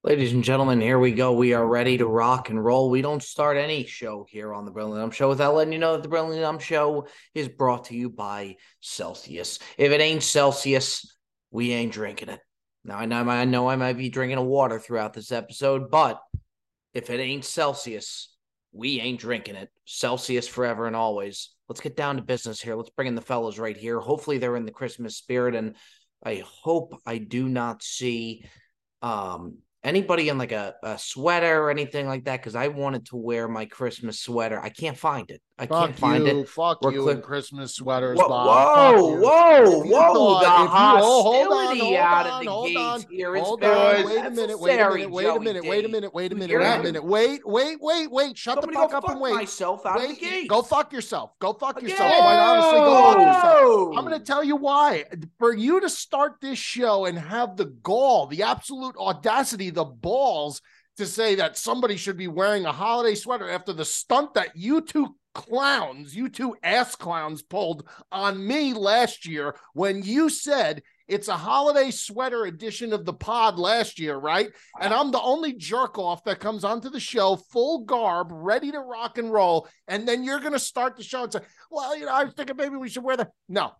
Ladies and gentlemen, here we go. We are ready to rock and roll. We don't start any show here on the Brilliant Show without letting you know that the Brilliant Show is brought to you by Celsius. If it ain't Celsius, we ain't drinking it. Now, I know I might be drinking a water throughout this episode, but if it ain't Celsius, we ain't drinking it. Celsius forever and always. Let's get down to business here. Let's bring in the fellas right here. Hopefully they're in the Christmas spirit, and I hope I do not see anybody in like a sweater or anything like that, because I wanted to wear my Christmas sweater. I can't find it. I can't find it. Fuck We're you clear. in Christmas sweaters, Whoa, Bob. Fuck whoa, you. whoa, If you whoa! The thought, if you, oh, hostility out of the hold gates on, here. It's hold very on. Wait a minute, wait a unnecessary, minute, wait a Joey minute, D. wait a minute, wait a You minute, hear wait a that? minute, wait. Shut the Somebody fuck go up and fuck wait. myself out of the gates. Go fuck yourself. Go fuck Again. yourself. Quite honestly, go fuck yourself. Whoa! I'm going to tell you why. For you to start this show and have the gall, the absolute audacity, the balls to say that somebody should be wearing a holiday sweater after the stunt that you two ass clowns pulled on me last year when you said it's a holiday sweater edition of the pod last year, right? And I'm the only jerk off that comes onto the show full garb, ready to rock and roll. And then you're going to start the show and say, well, I was thinking maybe we should wear that. No.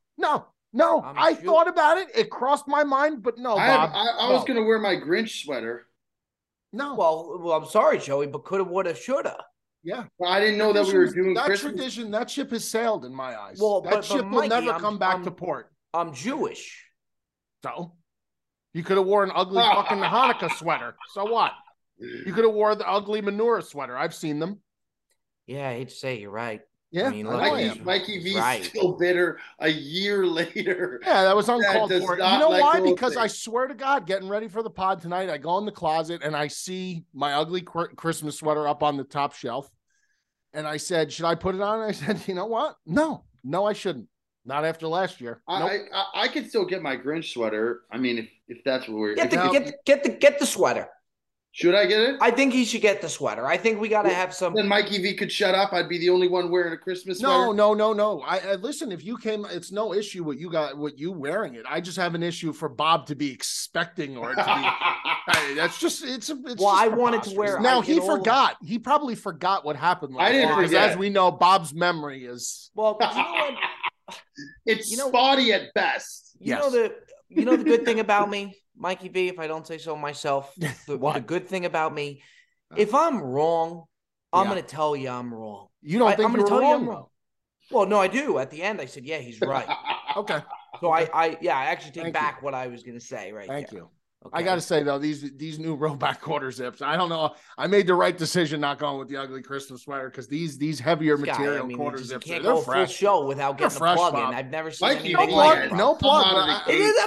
I thought about it. It crossed my mind, but no, Bob. I was going to wear my Grinch sweater. No. Well, I'm sorry, Joey, but coulda, woulda, shoulda. Yeah. Well, I didn't know that we were doing that Christmas. tradition. That ship has sailed in my eyes. Well, that ship will never come back to port. I'm Jewish. So you could have worn an ugly fucking Hanukkah sweater. So what? You could have worn the ugly menorah sweater. I've seen them. Yeah, I hate to say you're right. Yeah, I mean, Mikey V's still bitter a year later. Yeah, that was uncalled for. You know like why? Because I swear to God, getting ready for the pod tonight, I go in the closet and I see my ugly Christmas sweater up on the top shelf. And I said, should I put it on? And I said, you know what? No, I shouldn't. Not after last year. I could still get my Grinch sweater. I mean, if that's what we're get the sweater. Should I get it? I think he should get the sweater. I think we got to have some. Then Mikey V could shut up. I'd be the only one wearing a Christmas sweater. No. I listen. If you came, it's no issue what you wearing it. I just have an issue for Bob to be expecting or to be. That's just it's. Well, I wanted to wear. Now he forgot. He probably forgot what happened. I didn't forget. As we know, Bob's memory is. Well, you know what? It's spotty at best. You know the good thing about me, Mikey V, if I don't say so myself, the good thing about me, if I'm wrong, I'm going to tell you I'm wrong. You don't think I'm going to tell you I'm wrong? Well, no, I do. At the end, I said, yeah, he's right. Okay. So I actually take back what I was going to say right Thank there. you. Okay. I got to say, though, these new Roback quarter zips, I don't know. I made the right decision not going with the ugly Christmas sweater because these heavier material quarter zips, can't go full show without getting a plug in. I've never seen no plug. It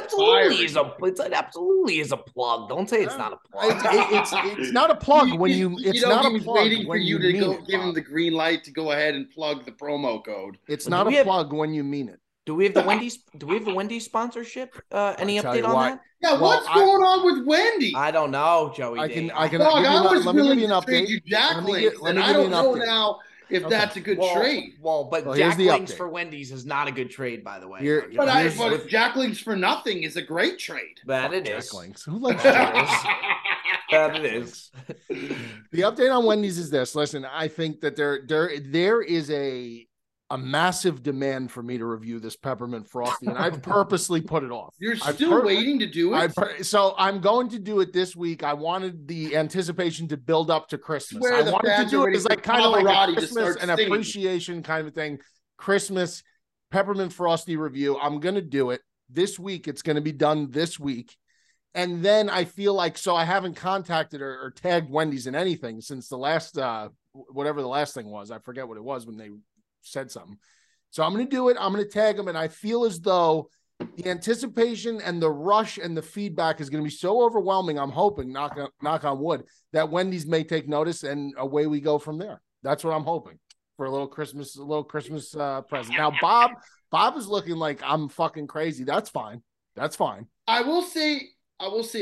absolutely is a plug. Don't say it's not a plug. It's not a plug when you. It's not a plug waiting for you to go give him the green light to go ahead and plug the promo code. It's not a plug when you mean it. Do we have the Wendy's? Do we have the Wendy's sponsorship? Any update on that? Yeah, what's going on with Wendy's? I don't know, Joey. I can. I was willing to trade you Jack Links, and I don't know now if that's a good trade. But Jack Links for Wendy's is not a good trade, by the way. But Jack Links for nothing is a great trade. That it is. Jack Links. Who likes Jack? That it is. The update on Wendy's is this. Listen, I think that there is a massive demand for me to review this peppermint frosty, and I've purposely put it off. You're still waiting to do it? So I'm going to do it this week. I wanted the anticipation to build up to Christmas. I wanted to do it as kind of like a Christmas and appreciation kind of thing. Christmas peppermint frosty review. I'm going to do it this week. It's going to be done this week. And then I feel like, so I haven't contacted or tagged Wendy's in anything since the last, whatever the last thing was. I forget what it was when they said something. So I'm going to do it. I'm going to tag them. And I feel as though the anticipation and the rush and the feedback is going to be so overwhelming. I'm hoping, knock on wood, that Wendy's may take notice and away we go from there. That's what I'm hoping for a little Christmas present. Now, Bob is looking like I'm fucking crazy. That's fine. I will say on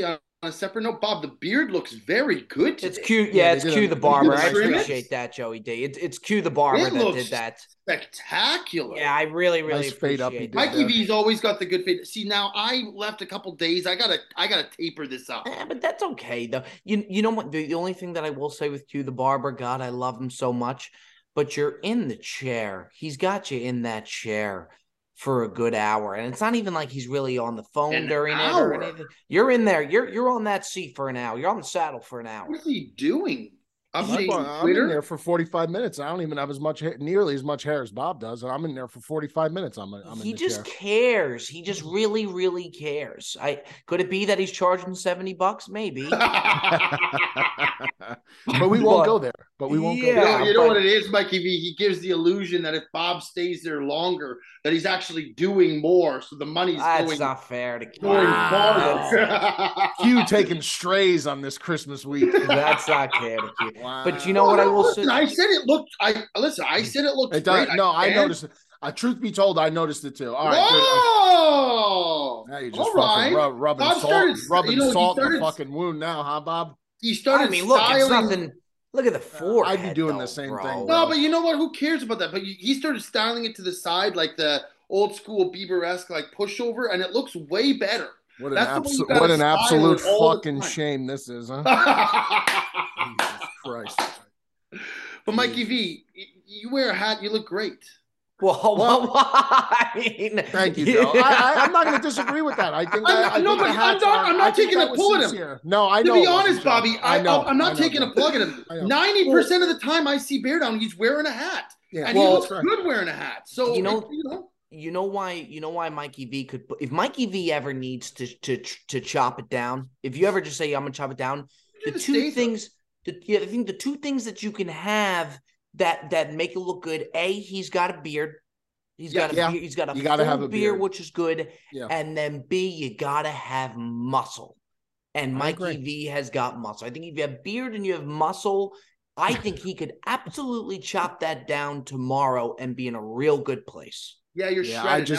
a separate note, Bob, the beard looks very good today. It's cute. Yeah, it's Q the barber. I appreciate that, Joey D. It's Q the barber that did that. Spectacular. Yeah, I really appreciate that. Mikey V's always got the good fade. See, now I left a couple days. I gotta taper this up. But that's okay though. You know what? The only thing that I will say with Q the barber, God, I love him so much. But you're in the chair. He's got you in that chair for a good hour, and it's not even like he's really on the phone during it or anything. You're in there. You're on that seat for an hour. You're on the saddle for an hour. What is he doing? I'm in there for 45 minutes. I don't even have nearly as much hair as Bob does, and I'm in there for 45 minutes. He just cares. He just really cares. Could it be that he's charging $70? Maybe. But we won't go there. But we won't go there. You know what it is, Mikey V? He gives the illusion that if Bob stays there longer, that he's actually doing more. So the money's going. That's not fair to Q taking strays on this Christmas week. That's not fair to Q. Wow. But you know what I will say? I said it looked. I said it looked. Great. I noticed it. Truth be told, I noticed it too. All right. Whoa! Now you're just fucking rubbing salt in the fucking wound now, huh, Bob? He started. Look, it's nothing. Look at the forehead. I'd be doing the same thing. No, but you know what? Who cares about that? But he started styling it to the side like the old school Bieber-esque like pushover, and it looks way better. What an absolute fucking shame this is, huh? Jesus Christ. But Mikey V, you wear a hat, you look great. Well, I mean, thank you, Joe. I'm not going to disagree with that. I think I'm not taking a pull at him. No, I know. To be honest, Bobby, I'm not taking a plug at him. 90% of the time I see Bear Down, he's wearing a hat, and he looks good wearing a hat. So you know why Mikey V could, if Mikey V ever needs to chop it down, if you ever just say I'm gonna chop it down, I think the two things that you can have that make it look good. A, he's got a beard. He's got a full beard, which is good. Yeah. And then B, you gotta have muscle. And Mikey V has got muscle. I think if you have beard and you have muscle, I think he could absolutely chop that down tomorrow and be in a real good place. Yeah, you're shredded.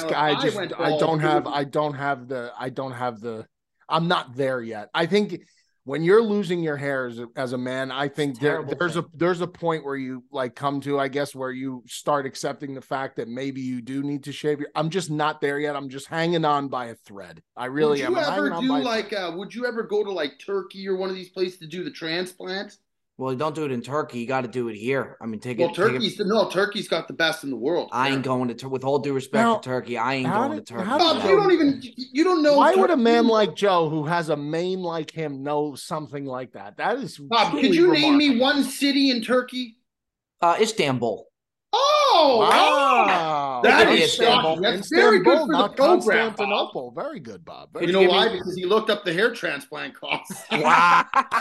I'm not there yet. I think when you're losing your hair as a man, I think there's a point where you like come to, I guess, where you start accepting the fact that maybe you do need to shave your. I'm just not there yet. I'm just hanging on by a thread. I really am. Would you ever go to like Turkey or one of these places to do the transplant? Well, you don't do it in Turkey. You got to do it here. I mean, Turkey's got the best in the world. I ain't going to with all due respect to Turkey. I ain't going to Turkey. Bob, you don't know. Why would a man like Joe, who has a mane like him, know something like that? That is Bob. Could you name me one city in Turkey? Istanbul. Oh, wow! That is Istanbul. That's very good for the program. Constantinople. Very good, Bob. You know why? Because he looked up the hair transplant costs. Wow!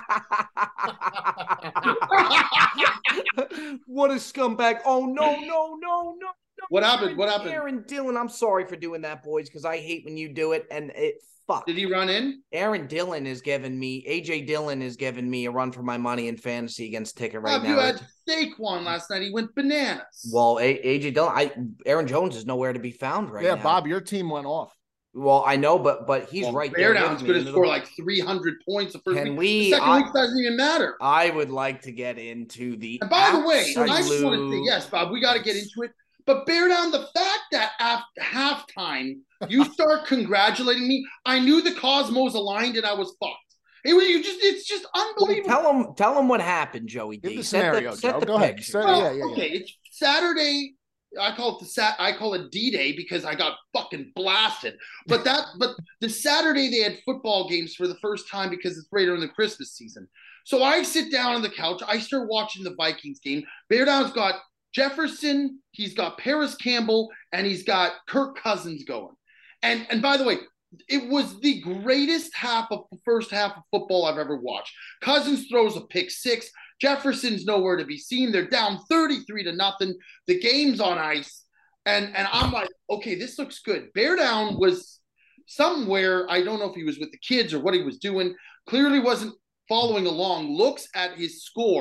What a scumbag! Oh no! What happened? Aaron Dillon. I'm sorry for doing that, boys, because I hate when you do it, and it. Fuck. Did he run in? AJ Dillon is giving me a run for my money in fantasy against Ticket right now. You had Saquon last night. He went bananas. Well, AJ Dillon, Aaron Jones is nowhere to be found right now. Yeah, Bob, your team went off. Well, I know, but he's right there. Bear Down's going to score like 300 points the first week. The second week doesn't even matter. I would like to get into the. And by the way, I just want to say, yes, Bob, we got to get into it. But Bear Down, the fact that at halftime you start congratulating me, I knew the cosmos aligned and I was fucked. It's just unbelievable. Well, tell him what happened, Joey D. Give the scenario, Joe. Go ahead. Okay, it's Saturday. I call it D-Day because I got fucking blasted. But the Saturday they had football games for the first time because it's right during the Christmas season. So I sit down on the couch. I start watching the Vikings game. Bear Down's got Jefferson, he's got Paris Campbell, and he's got Kirk Cousins going. And by the way, it was the greatest first half of football I've ever watched. Cousins throws a pick six. Jefferson's nowhere to be seen. They're down 33-0. The game's on ice. And I'm like, okay, this looks good. Bear Down was somewhere, I don't know if he was with the kids or what he was doing, clearly wasn't following along, looks at his score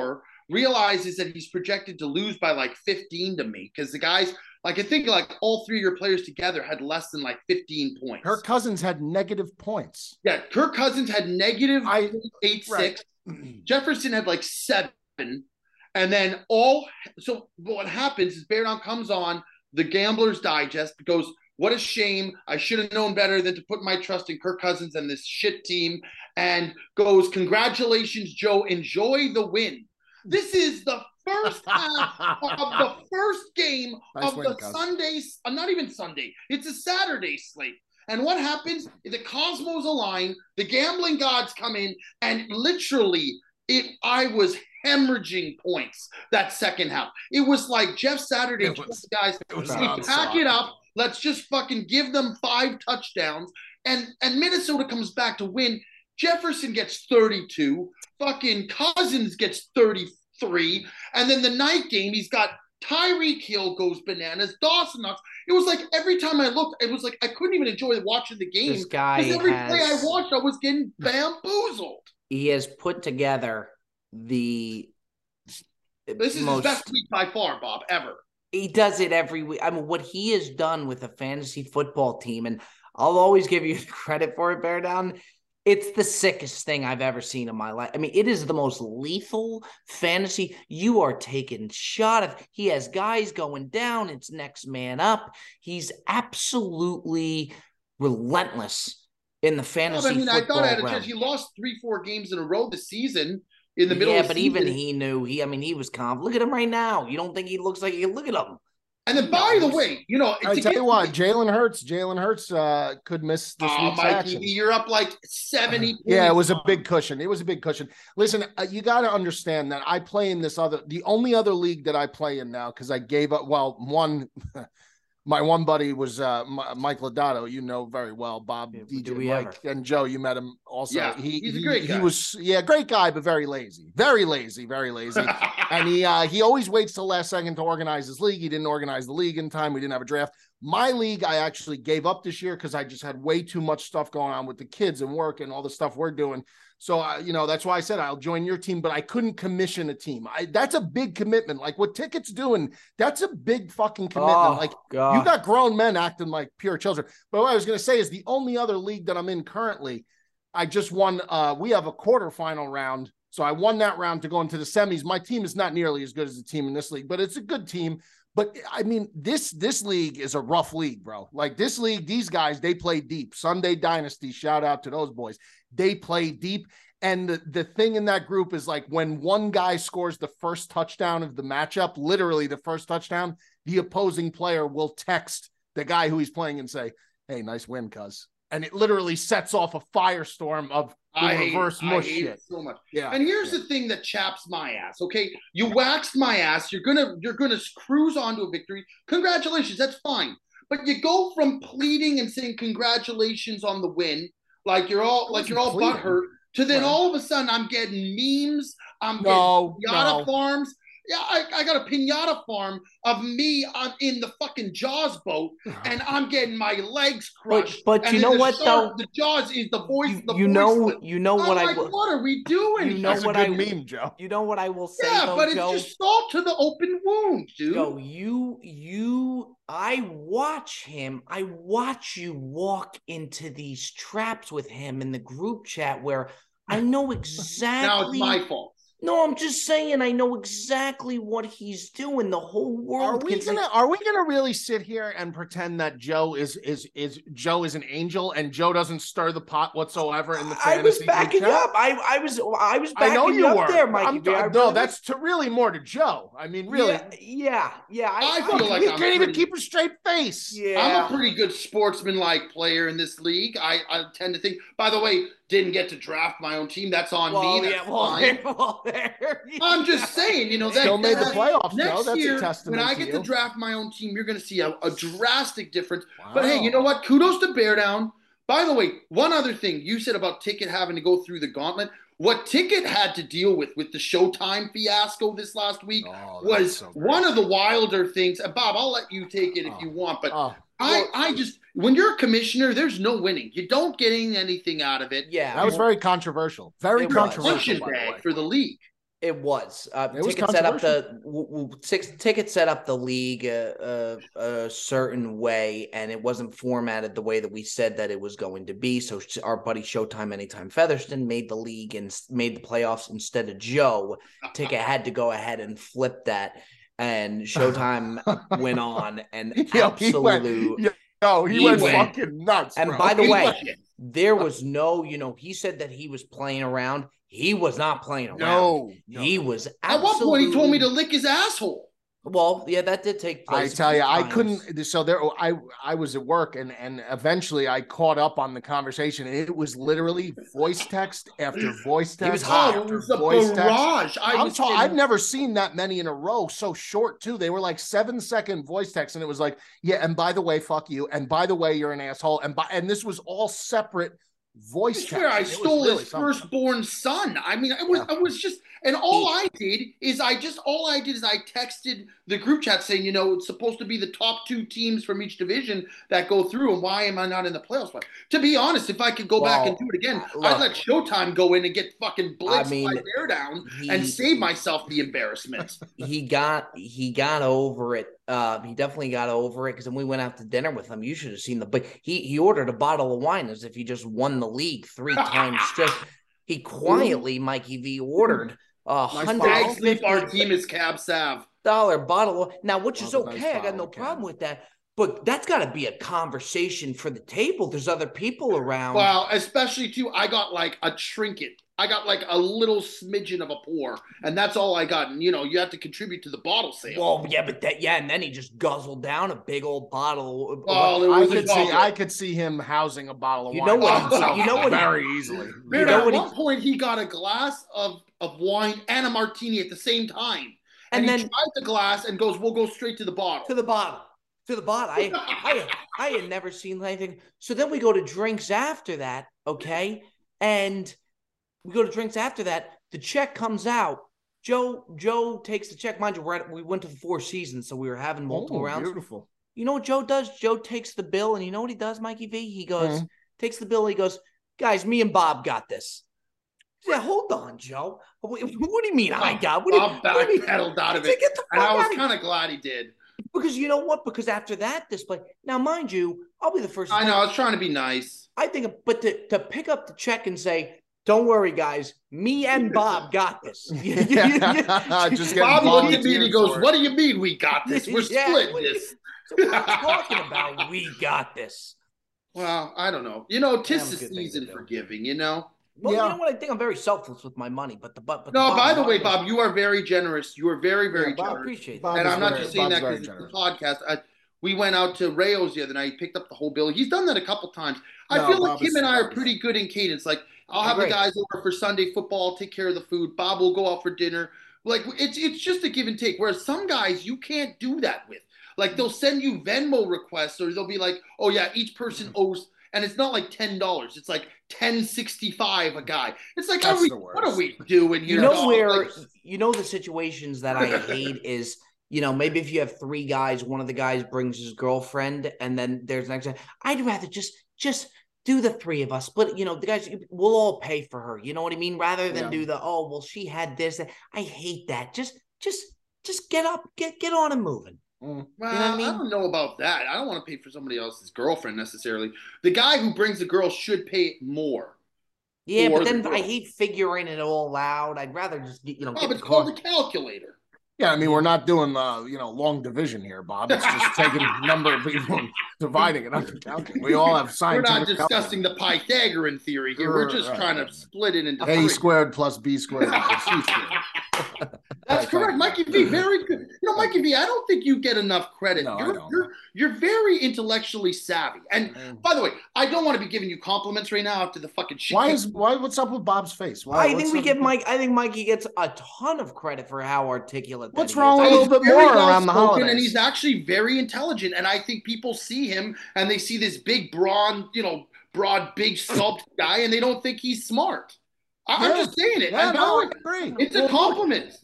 realizes that he's projected to lose by like 15 to me because the guys, like I think like all three of your players together had less than like 15 points. Kirk Cousins had negative points. Yeah, Kirk Cousins had negative 8.6. Right. Jefferson had like 7. And then so what happens is Bear Down comes on, the Gambler's Digest goes, what a shame. I should have known better than to put my trust in Kirk Cousins and this shit team. And goes, congratulations, Joe. Enjoy the win. This is the first half of the first game of the Sunday, not even Sunday. It's a Saturday slate. And what happens? The cosmos align, the gambling gods come in, and literally I was hemorrhaging points that second half. It was like Jeff Saturday, guys, we pack it up. Let's just fucking give them 5 touchdowns. And Minnesota comes back to win. Jefferson gets 32. Fucking Cousins gets 33. And then the night game, he's got Tyreek Hill goes bananas. Dawson Knox. It was like every time I looked, it was like I couldn't even enjoy watching the game. This guy every play I watched, I was getting bamboozled. He has put together This is his best week by far, Bob, ever. He does it every week. I mean, what he has done with a fantasy football team, and I'll always give you credit for it, Bear Down. It's the sickest thing I've ever seen in my life. I mean, it is the most lethal fantasy. You are taking shot of. He has guys going down. It's next man up. He's absolutely relentless in the fantasy football I thought I had a chance. He lost 3-4 games in a row this season. In the middle of the season. Even he knew. He was confident. Look at him right now. You don't think he looks like you? Look at him. And then, by the way, I tell you what, Jalen Hurts could miss this week's action. You're up like 70. Yeah, it was a big cushion. Listen, you got to understand that I play in the only other league that I play in now because I gave up. Well, my one buddy was Mike Lodato, you know very well, Bob, DJ Mike, and Joe, you met him also. Yeah, he's a great guy. He was, great guy, but very lazy. And he always waits till the last second to organize his league. He didn't organize the league in time. We didn't have a draft. My league, I actually gave up this year because I just had way too much stuff going on with the kids and work and all the stuff we're doing. So, that's why I said I'll join your team, but I couldn't commission a team. That's a big commitment. Like what Ticket's doing, that's a big fucking commitment. God. You got grown men acting like pure children. But what I was going to say is the only other league that I'm in currently, I just won. We have a quarterfinal round. So I won that round to go into the semis. My team is not nearly as good as the team in this league, but it's a good team. But I mean, this league is a rough league, bro. Like this league, these guys, they play deep. Sunday Dynasty, shout out to those boys. They play deep. And the thing in that group is like when one guy scores the first touchdown of the matchup, literally the first touchdown, the opposing player will text the guy who he's playing and say, hey, nice win, cuz. And it literally sets off a firestorm of reverse mush shit. It so much. Yeah. And here's the thing that chaps my ass. Okay, you waxed my ass. You're gonna cruise on to a victory. Congratulations, that's fine. But you go from pleading and saying congratulations on the win, like you're all butthurt, to then all of a sudden I'm getting memes. I'm getting Pinata farms. Yeah, I got a pinata farm of me in the fucking Jaws boat, and I'm getting my legs crushed. But you know what though? The Jaws is the voice. What are we doing? You know what meme, Joe. You know what I will say? Yeah, but it's just salt to the open wound, dude. Joe, I watch him. I watch you walk into these traps with him in the group chat where I know exactly. Now it's my fault. No, I'm just saying I know exactly what he's doing. The whole world. Are we gonna really sit here and pretend that Joe is an angel and Joe doesn't stir the pot whatsoever in the fantasy? I was backing up. I was backing I know you up were there, Mikey. That's really more to Joe. I mean, really. Yeah. I feel like he can't even keep a straight face. Yeah. I'm a pretty good sportsman-like player in this league. I tend to think. By the way, didn't get to draft my own team. That's on me. That's fine. I'm just saying, that still made the playoffs. Next That's year, a testament when I get to draft my own team, you're going to see a drastic difference. Wow. But hey, you know what? Kudos to Bear Down. By the way, one other thing you said about Ticket having to go through the gauntlet. What Ticket had to deal with the Showtime fiasco this last week was one of the wilder things. And Bob, I'll let you take it if you want, but I just, when you're a commissioner, there's no winning. You don't get anything out of it. Yeah. That was very controversial. Very controversial bag for the league. It was. Ticket set up the league a certain way, and it wasn't formatted the way that we said that it was going to be. So our buddy Showtime Anytime Featherston made the league and made the playoffs instead of Joe. Ticket had to go ahead and flip that, and Showtime went on and he went fucking nuts. And bro. By the way, there was no, he said that he was playing around. He was not playing around. No. He was At one point, he told me to lick his asshole. Well, yeah, that did take place. I tell you, I couldn't. So I was at work, and eventually I caught up on the conversation. And it was literally voice text after voice text. It was hot. It was a barrage. I've never seen that many in a row. So short too. They were like 7-second voice text, and it was like, yeah. And by the way, fuck you. And by the way, you're an asshole. And this was all separate voice text. Swear I stole his firstborn son. I mean, I was just, and all I did is I texted the group chat saying, it's supposed to be the top 2 teams from each division that go through, and why am I not in the playoffs? To be honest, if I could go back and do it again, I'd let Showtime go in and get fucking blitzed by their down and save myself the embarrassment. He got over it. He definitely got over it, because when we went out to dinner with him, you should have seen but he ordered a bottle of wine as if he just won the league 3 times. He quietly, Mikey V, ordered $150 our team is Cab Sav bottle now, which is okay. I got no problem with that. But that's got to be a conversation for the table. There's other people around. Well, especially too, I got like a trinket. I got like a little smidgen of a pour, and that's all I got. And you have to contribute to the bottle sale. Well, yeah, and then he just guzzled down a big old bottle. I could see him housing a bottle of wine. Very easily. At one point, he got a glass of wine and a martini at the same time, and then he tried the glass and goes, "We'll go straight to the bottle." To the bottle. I had never seen anything. So then we go to drinks after that, okay? And we go to drinks after that. The check comes out. Joe takes the check. Mind you, we went to the 4 Seasons, so we were having multiple rounds. Beautiful. You know what Joe does? Joe takes the bill, and you know what he does, Mikey V? He goes, takes the bill, he goes, guys, me and Bob got this. Yeah, hold on, Joe. What do you mean I got? Bob backpedaled out of it, and I was kind of glad he did. Because you know what? Because after that display, now mind you, I'll be the first. I know. I was trying to be nice. I think, but to pick up the check and say, "Don't worry, guys, me and Bob got this." Bob looked at me and he goes, "What do you mean we got this? We're splitting this." So what are you talking about? We got this. Well, I don't know. Tis the season for giving. Well, you know what? I think I'm very selfless with my money, but no. By the way, Bob, you are very generous. You are very, very generous. I appreciate that. And I'm not just saying that because it's a podcast. We went out to Rayo's the other night. He picked up the whole bill. He's done that a couple times. I feel like him and I are pretty good in cadence. Like, I'll have the guys over for Sunday football. I'll take care of the food. Bob will go out for dinner. Like, it's just a give and take. Whereas some guys, you can't do that with. Like, they'll send you Venmo requests, or they'll be like, "Oh yeah, each person owes." And it's not like $10. It's like $10.65 a guy. It's like, what are we doing here? The situations that I hate is, maybe if you have 3 guys, one of the guys brings his girlfriend, and then there's the next guy. I'd rather just do the 3 of us. But, the guys, we'll all pay for her. You know what I mean? Rather than do she had this. I hate that. Just get up, get on and moving. Well, you know what I mean? I don't know about that. I don't want to pay for somebody else's girlfriend necessarily. The guy who brings the girl should pay more. Yeah, but then I hate figuring it all out. I'd rather just get it's called a calculator. Yeah, I mean, we're not doing long division here, Bob. It's just taking a number of people and dividing it up and counting. We all have scientific. We're not discussing the Pythagorean theory here. We're just trying to split it into A squared plus B squared equals C squared. That's correct. Mikey V, very good. Mikey V, I don't think you get enough credit. No, you're very intellectually savvy. And by the way, I don't want to be giving you compliments right now after the fucking shit. What's up with Bob's face? I think Mikey gets a ton of credit for how articulate. What's wrong with a little bit more around the holidays? And he's actually very intelligent. And I think people see him and they see this big, broad, big sculpted guy, and they don't think he's smart. I'm just saying it. Yeah, I agree. It's a compliment.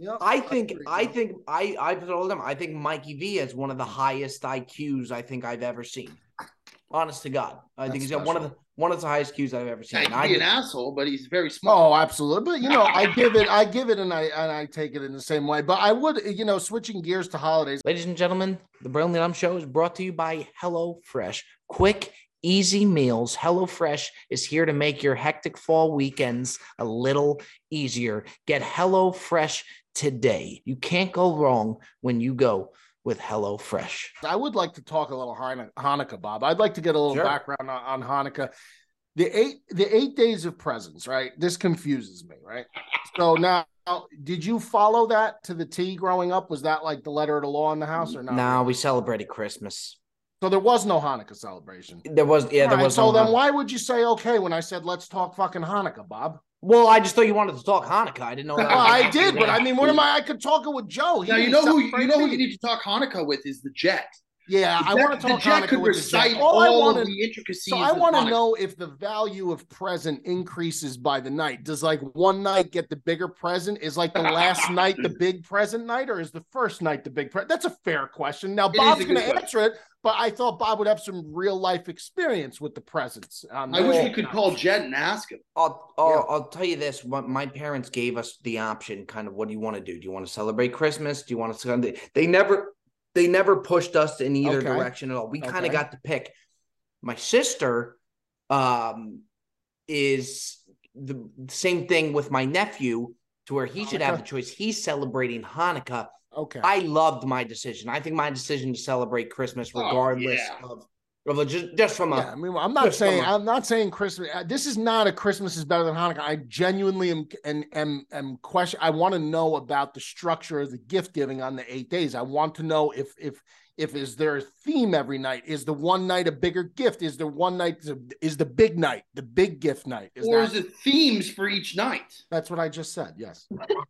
I've told him, I think Mikey V has one of the highest IQs I think I've ever seen. Honest to God, I think he's got one of the highest Qs I've ever seen. He'd be an asshole, but he's very smart. Oh, absolutely. But I give it, and I take it in the same way. But I would, switching gears to holidays. Ladies and gentlemen, the Brilliantly Dumb Show is brought to you by HelloFresh. Quick, easy meals. HelloFresh is here to make your hectic fall weekends a little easier. Get HelloFresh today. You can't go wrong when you go with HelloFresh. I would like to talk a little Hanukkah, Bob. I'd like to get a little background on Hanukkah. The eight days of presents, right? This confuses me, right? So now, did you follow that to the T growing up? Was that like the letter of the law in the house or not? No, really? We celebrated Christmas. So there was no Hanukkah celebration. There was. So then why would you say okay when I said let's talk fucking Hanukkah, Bob? Well, I just thought you wanted to talk Hanukkah. I didn't know. Well, I did, but I mean, what am I? I could talk it with Joe. Now you know who you need to talk Hanukkah with is the Jet. Yeah, I want to talk Hanukkah with the Jet. All of the intricacies. So I want to know if the value of present increases by the night. Does like one night get the bigger present? Is like the last night the big present night, or is the first night the big present? That's a fair question. Now Bob's going to answer it, but I thought Bob would have some real life experience with the presents. I wish we could call Jet and ask him. I'll tell you this: what my parents gave us the option, kind of, what do you want to do? Do you want to celebrate Christmas? Do you want to? They never pushed us in either direction at all. We kind of got to pick. My sister is the same thing with my nephew, to where he should have the choice. He's celebrating Hanukkah. Okay. I loved my decision. I think my decision to celebrate Christmas, regardless of just from a. Yeah, I mean, I'm not saying Christmas. This is not a Christmas is better than Hanukkah. I genuinely am question. I want to know about the structure of the gift giving on the 8 days. I want to know if is there a theme every night? Is the one night a bigger gift? Is the one night is the big night, the big gift night? Is it themes for each night? That's what I just said. Yes.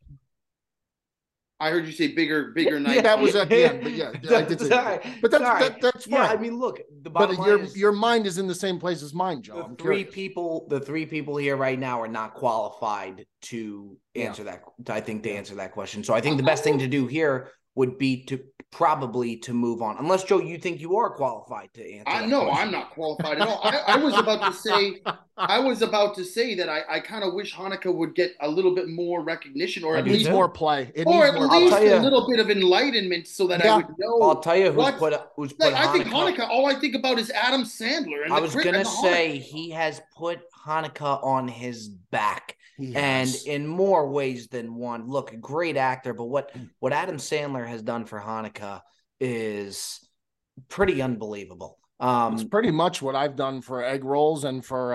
I heard you say bigger night. Yeah, that was at the end. But yeah, I did say but that's fine. Yeah, I mean, look, the bottom line is your mind is in the same place as mine, Joe. The three people here right now are not qualified to answer that. I think to answer that question. So I think the best thing to do here would be to move on. Unless, Joe, you think you are qualified to answer. No, I'm not qualified at all. I was about to say that I kind of wish Hanukkah would get a little bit more recognition, or at least more play, or at least a little bit of enlightenment, so that I would know. I'll tell you who's put Hanukkah. I think Hanukkah. All I think about is Adam Sandler. And I was gonna say he has put Hanukkah on his back. And in more ways than one. Look, a great actor, but what Adam Sandler has done for Hanukkah is pretty unbelievable. It's pretty much what I've done for egg rolls and for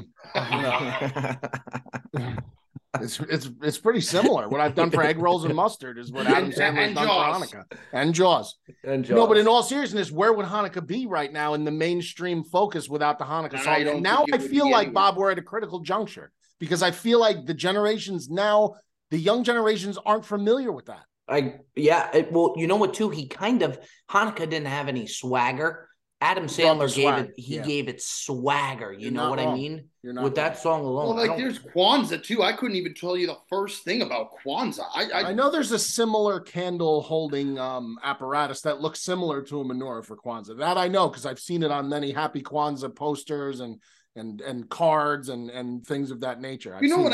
it's pretty similar. What I've done for egg rolls and mustard is what Adam Sandler has done for Hanukkah. And Jaws. No, but in all seriousness, where would Hanukkah be right now in the mainstream focus without the Hanukkah song? And now I feel like, Bob, we're at a critical juncture. Because I feel like the young generations aren't familiar with that. Well, you know what, too? Hanukkah didn't have any swagger. Adam Sandler gave it swagger. You know what I mean? With that song alone. Well, there's Kwanzaa, too. I couldn't even tell you the first thing about Kwanzaa. I know there's a similar candle holding apparatus that looks similar to a menorah for Kwanzaa. That I know, because I've seen it on many Happy Kwanzaa posters and cards and things of that nature.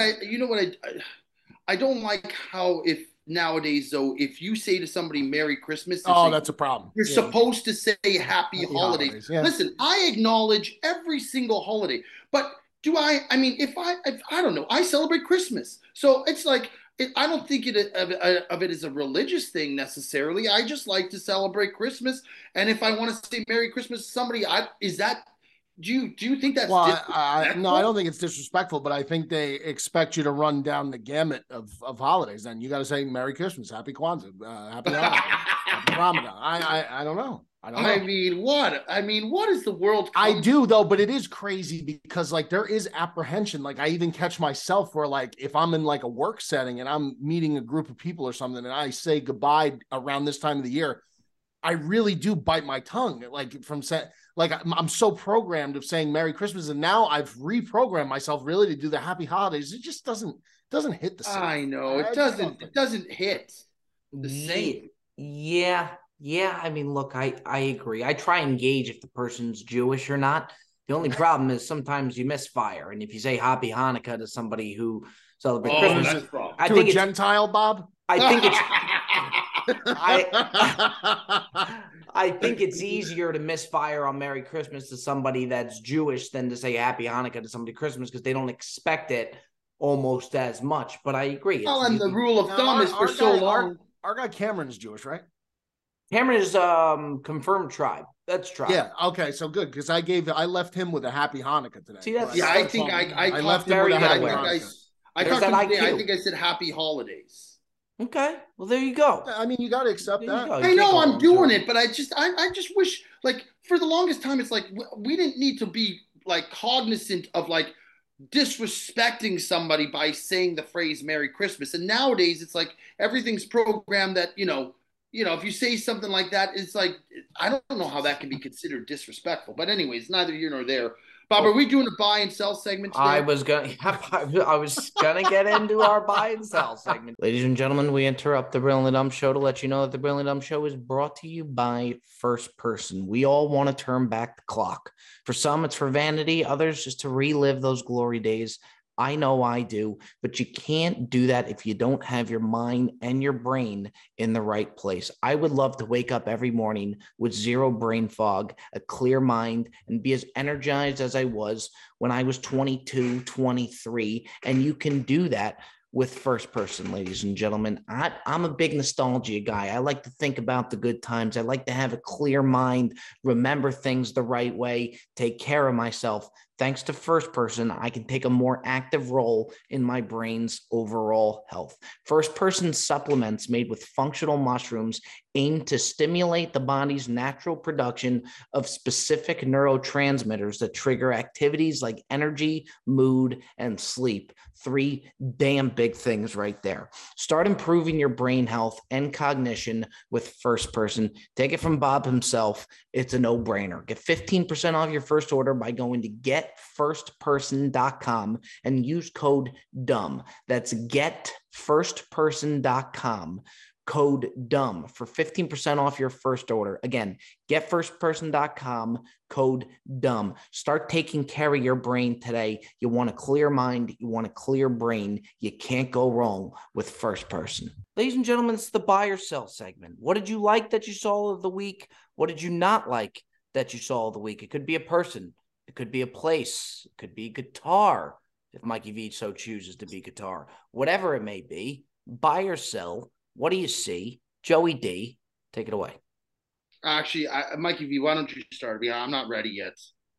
I don't like how if nowadays, though, if you say to somebody Merry Christmas, that's a problem. You're supposed to say Happy Holidays. Yeah. Listen, I acknowledge every single holiday, but I mean, if I don't know, I celebrate Christmas, so it's like I don't think of it as a religious thing necessarily. I just like to celebrate Christmas, and if I want to say Merry Christmas to somebody, do you think that's no, I don't think it's disrespectful, but I think they expect you to run down the gamut of holidays. Then you got to say Merry Christmas, Happy Kwanzaa, Happy Hanukkah, Happy Ramadan. I don't know. I mean, what is the world? I do though, but it is crazy because like there is apprehension. Like I even catch myself where like if I'm in like a work setting and I'm meeting a group of people or something and I say goodbye around this time of the year, I really do bite my tongue. I'm so programmed of saying Merry Christmas, and now I've reprogrammed myself really to do the Happy Holidays. It just doesn't hit the same. I know it doesn't hit the same. Yeah, Yeah, I mean, look, I agree. I try and gauge if the person's Jewish or not. The only problem is sometimes you misfire, and if you say Happy Hanukkah to somebody who celebrates Christmas, I think it's Gentile, Bob. I think it's I think it's easier to misfire on Merry Christmas to somebody that's Jewish than to say Happy Hanukkah to somebody Christmas because they don't expect it almost as much. But I agree. Well, and the rule of thumb is for so long. Our guy Cameron's Jewish, right? Cameron is confirmed tribe. That's tribe. Yeah. Okay. So good because I left him with a Happy Hanukkah today. See, that's, I think I left him with a Happy Hanukkah. I think I said Happy Holidays. Okay. Well, there you go. I mean, you got to accept that. I know I'm doing it, but I just wish, like, for the longest time, it's like we didn't need to be like cognizant of like disrespecting somebody by saying the phrase Merry Christmas. And nowadays it's like everything's programmed that, if you say something like that, it's like, I don't know how that can be considered disrespectful. But anyways, neither here nor there. Bob, are we doing a buy and sell segment today? I was gonna get into our buy and sell segment. Ladies and gentlemen, we interrupt the Brilliant and Dumb Show to let you know that the Brilliant and Dumb Show is brought to you by First Person. We all want to turn back the clock. For some, it's for vanity. Others, just to relive those glory days. I know I do, but you can't do that if you don't have your mind and your brain in the right place. I would love to wake up every morning with zero brain fog, a clear mind, and be as energized as I was when I was 22, 23. And you can do that with First Person, ladies and gentlemen. I'm a big nostalgia guy. I like to think about the good times. I like to have a clear mind, remember things the right way, take care of myself. Thanks to First Person, I can take a more active role in my brain's overall health. First Person supplements made with functional mushrooms aim to stimulate the body's natural production of specific neurotransmitters that trigger activities like energy, mood, and sleep. 3 damn big things right there. Start improving your brain health and cognition with First Person. Take it from Bob himself. It's a no-brainer. Get 15% off your first order by going to getfirstperson.com and use code DUMB. That's getfirstperson.com. Code DUMB for 15% off your first order. Again, getfirstperson.com, code DUMB. Start taking care of your brain today. You want a clear mind. You want a clear brain. You can't go wrong with First Person. Ladies and gentlemen, it's the buy or sell segment. What did you like that you saw of the week? What did you not like that you saw of the week? It could be a person. It could be a place. It could be guitar, if Mikey V so chooses to be guitar. Whatever it may be, buy or sell. What do you see? Joey D, take it away. Actually, Mikey V, why don't you start? Yeah, I'm not ready yet.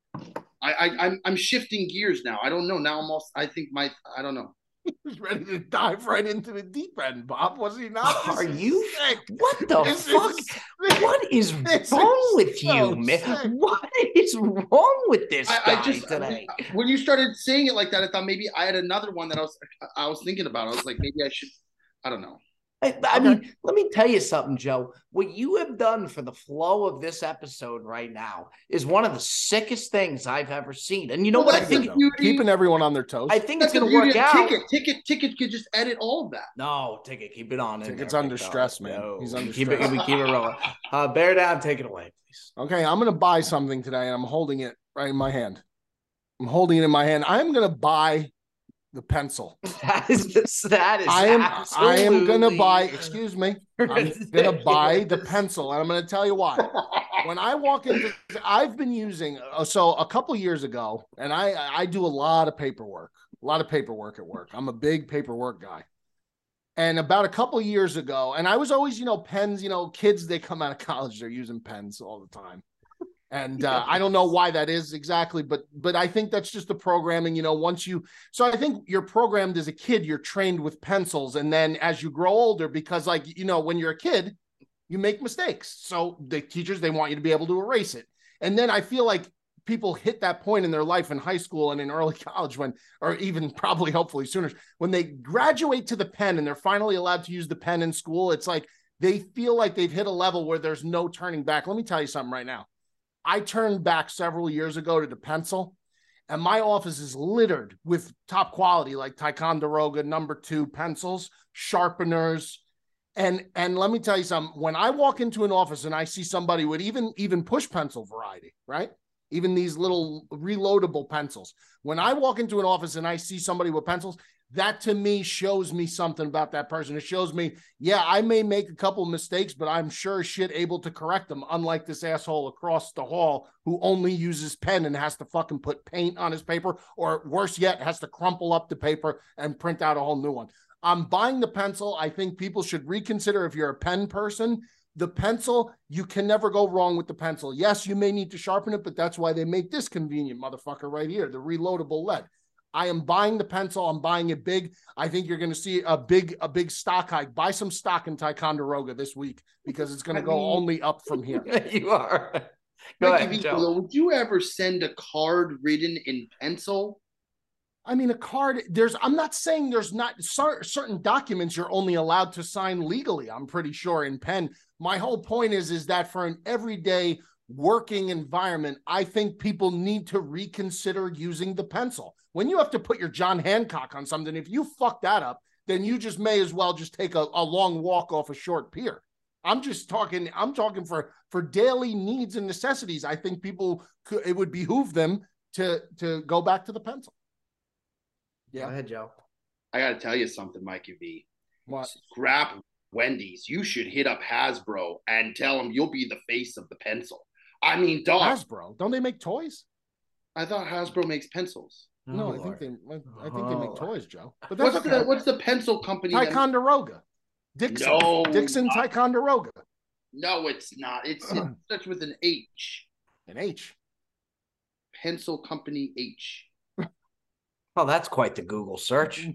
I'm shifting gears now. I don't know. Now I don't know. He's ready to dive right into the deep end, Bob. Was he not? Are you sick? What the fuck? What is wrong with you, man? What is wrong with this guy today? When you started saying it like that, I thought maybe I had another one that I was thinking about. I was like, maybe I should. I don't know. I mean, let me tell you something, Joe. What you have done for the flow of this episode right now is one of the sickest things I've ever seen. And you know what I think? Keeping everyone on their toes. I think it's going to work out. Ticket could just edit all of that. No, Ticket, keep it on. Ticket's under stress, man. No. He's under stress. Keep it rolling. Bear down, take it away, please. Okay, I'm going to buy something today, and I'm holding it right in my hand. I'm going to buy the pencil. That is. I am gonna buy. Excuse me. I'm gonna buy the pencil, and I'm gonna tell you why. When I walk into, I've been using. So a couple years ago, and I do a lot of paperwork at work. I'm a big paperwork guy. And about a couple years ago, and I was always, pens. Kids, they come out of college, they're using pens all the time. And I don't know why that is exactly, but I think that's just the programming, so I think you're programmed as a kid, you're trained with pencils. And then as you grow older, because when you're a kid, you make mistakes. So the teachers, they want you to be able to erase it. And then I feel like people hit that point in their life in high school and in early college or even probably hopefully sooner, when they graduate to the pen and they're finally allowed to use the pen in school, it's like they feel like they've hit a level where there's no turning back. Let me tell you something right now. I turned back several years ago to the pencil, and my office is littered with top quality, like Ticonderoga No. 2 pencils, sharpeners, And let me tell you something. When I walk into an office and I see somebody with even push pencil variety, right? Even these little reloadable pencils. When I walk into an office and I see somebody with pencils, that to me shows me something about that person. It shows me, yeah, I may make a couple mistakes, but I'm sure as shit able to correct them. Unlike this asshole across the hall who only uses pen and has to fucking put paint on his paper, or worse yet, has to crumple up the paper and print out a whole new one. I'm buying the pencil. I think people should reconsider if you're a pen person. The pencil, you can never go wrong with the pencil. Yes, you may need to sharpen it, but that's why they make this convenient motherfucker right here, the reloadable lead. I am buying the pencil. I'm buying it big. I think you're going to see a big stock hike. Buy some stock in Ticonderoga this week because it's going to go only up from here. You are. Go ahead, Joe. Would you ever send a card written in pencil? I mean, a card, I'm not saying there's not certain documents you're only allowed to sign legally, I'm pretty sure, in pen. My whole point is that for an everyday working environment, I think people need to reconsider using the pencil. When you have to put your John Hancock on something, if you fuck that up, then you just may as well just take a long walk off a short pier. I'm talking for daily needs and necessities. I think it would behoove them to go back to the pencil. Yeah. Go ahead, Joe. I got to tell you something, Mikey V. What? Scrap Wendy's. You should hit up Hasbro and tell them you'll be the face of the pencil. I mean, dog. Hasbro? Don't they make toys? I thought Hasbro makes pencils. No, I think they make toys, Joe. But what's the pencil company? Ticonderoga. Dixon. No, Dixon not. Ticonderoga. No, it's not. It starts with an H. An H. Pencil Company H. Oh, that's quite the Google search.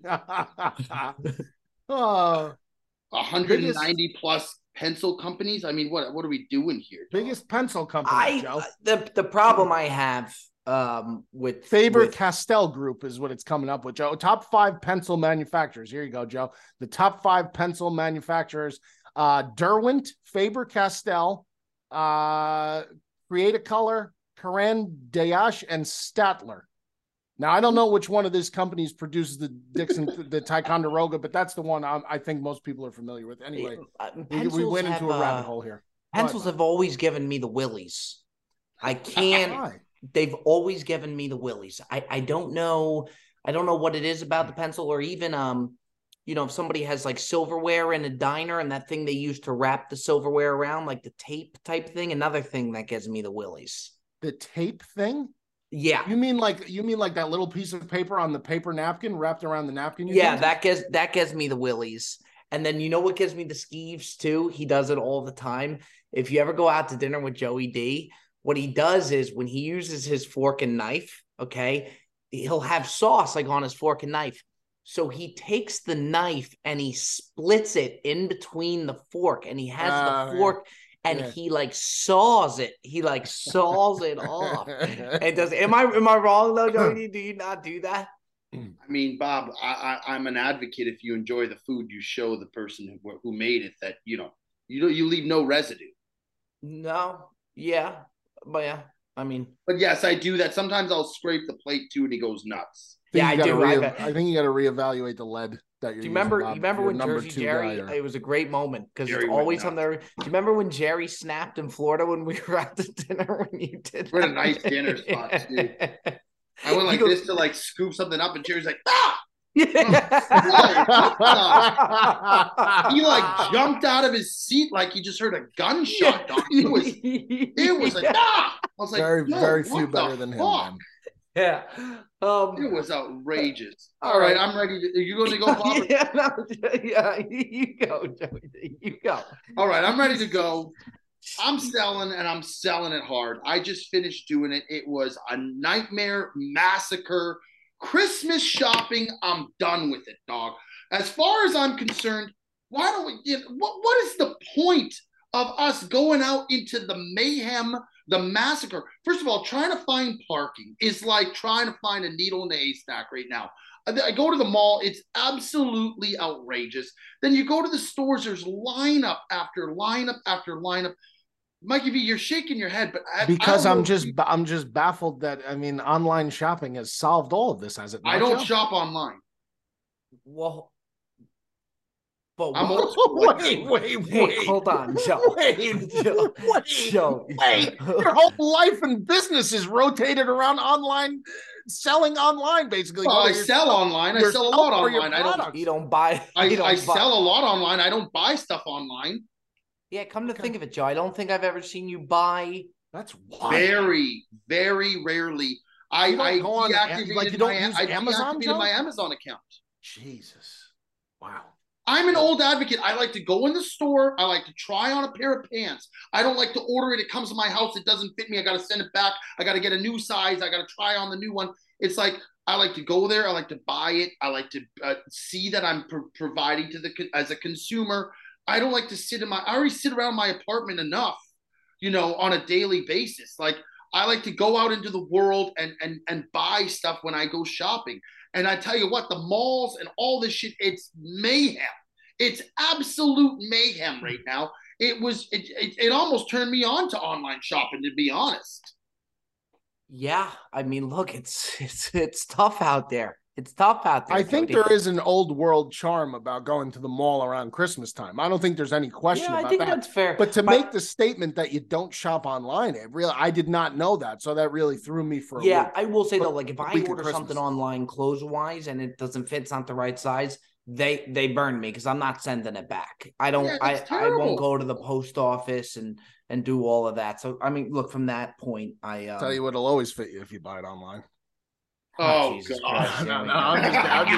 190 plus pencil companies. I mean, what are we doing here, dog? Biggest pencil company, Joe. The problem I have with Faber-Castell Group is what it's coming up with, Joe. Top 5 pencil manufacturers. Here you go, Joe. The top 5 pencil manufacturers: Derwent, Faber-Castell, Create-A-Color, Caran d'Ache, and Statler. Now, I don't know which one of these companies produces the Dixon, the Ticonderoga, but that's the one I think most people are familiar with. Anyway, we went into a rabbit hole here. Pencils have always given me the willies. I can't. They've always given me the willies. I don't know. I don't know what it is about the pencil, or even if somebody has like silverware in a diner and that thing they use to wrap the silverware around, like the tape type thing. Another thing that gives me the willies. The tape thing. Yeah. You mean like that little piece of paper on the paper napkin wrapped around the napkin? Yeah, that gives me the willies. And then you know what gives me the skeeves too? He does it all the time. If you ever go out to dinner with Joey D, what he does is when he uses his fork and knife, okay, he'll have sauce like on his fork and knife. So he takes the knife and he splits it in between the fork, and he has the fork. Yeah. And he like saws it. He like saws it off. And does am I wrong though, Joey? Do you not do that? I mean, Bob, I'm an advocate. If you enjoy the food, you show the person who made it that you leave no residue. No, yeah, but yeah, I mean, but yes, I do that. Sometimes I'll scrape the plate too, and he goes nuts. Yeah, I do. I think you got to reevaluate the lead. Do you remember when Jersey Jerry? It was a great moment because it's always on there. Do you remember when Jerry snapped in Florida when we were at the dinner when you did? What a nice dinner spot, dude. I went like this to like scoop something up, and Jerry's like, ah! He like jumped out of his seat like he just heard a gunshot. Dog. It was like, ah! I was like, very few better than him. Man. Yeah. It was outrageous. All right, I'm ready. Are you going to go, Bob? Yeah, you go, Joey. You go. All right, I'm ready to go. I'm selling, and I'm selling it hard. I just finished doing it. It was a nightmare massacre. Christmas shopping, I'm done with it, dog. As far as I'm concerned, why don't we what is the point of us going out into the mayhem, the massacre? First of all, trying to find parking is like trying to find a needle in the haystack right now. I go to the mall, it's absolutely outrageous. Then you go to the stores, there's lineup after lineup after lineup. Mikey V, you're shaking your head, but because I'm just baffled that online shopping has solved all of this, has it not? I don't shop online. Well, But I'm old school. Wait. Hold on, Joe. Joe. Your whole life and business is rotated around online, selling online, basically. Well, I sell online. I sell a lot online. You don't buy. I sell a lot online. I don't buy stuff online. Yeah, come to think of it, Joe, I don't think I've ever seen you buy. That's wild. Very, very rarely. I deactivated my Amazon account. Jesus. Wow. I'm an old advocate. I like to go in the store. I like to try on a pair of pants. I don't like to order it. It comes to my house. It doesn't fit me. I got to send it back. I got to get a new size. I got to try on the new one. It's like I like to go there. I like to buy it. I like to see that I'm providing as a consumer. I don't like to I already sit around my apartment enough, on a daily basis. Like I like to go out into the world and buy stuff when I go shopping. And I tell you what, the malls and all this shit, it's mayhem. It's absolute mayhem right now. It almost turned me on to online shopping, to be honest. Yeah, I mean, look, it's tough out there. It's tough out there. I think there is an old world charm about going to the mall around Christmas time. I don't think there's any question about that. I think that's fair. But to make the statement that you don't shop online, I did not know that. So that really threw me for a loop. I will say though, like if I order something online clothes-wise and it doesn't fit, it's not the right size, they burn me because I'm not sending it back. I won't go to the post office and do all of that. So I mean, look, from that point, tell you what'll always fit you if you buy it online. Oh, Jesus God. Christ. No, I'm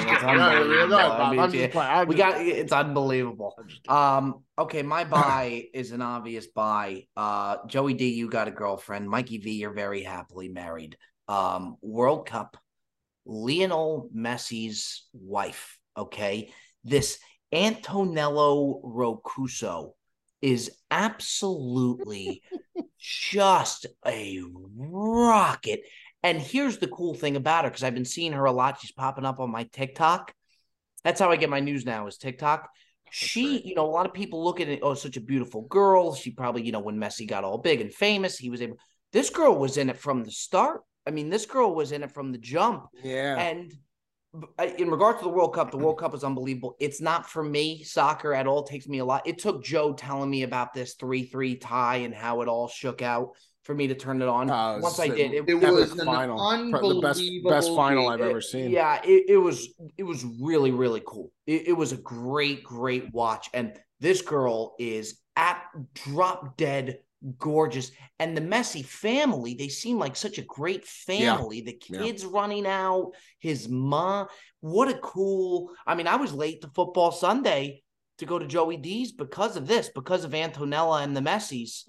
just kidding. It's unbelievable. Okay, my buy is an obvious buy. Joey D, you got a girlfriend. Mikey V, you're very happily married. World Cup, Lionel Messi's wife, okay? This Antonello Roccuzzo is absolutely just a rocket. And here's the cool thing about her, because I've been seeing her a lot. She's popping up on my TikTok. That's how I get my news now, is TikTok. She, a lot of people look at it, such a beautiful girl. She probably, when Messi got all big and famous, this girl was in it from the start. I mean, this girl was in it from the jump. Yeah. And in regard to the World Cup is unbelievable. It's not for me, soccer at all. It takes me a lot. It took Joe telling me about this 3-3 tie and how it all shook out for me to turn it on. Once I did, it was an unbelievable the best final I've ever seen. Yeah, it was really, really cool. It was a great watch. And this girl is drop dead gorgeous. And the Messi family, they seem like such a great family. Yeah. The kids running out, his mom. What a cool. I mean, I was late to football Sunday to go to Joey D's because of Antonella and the Messis.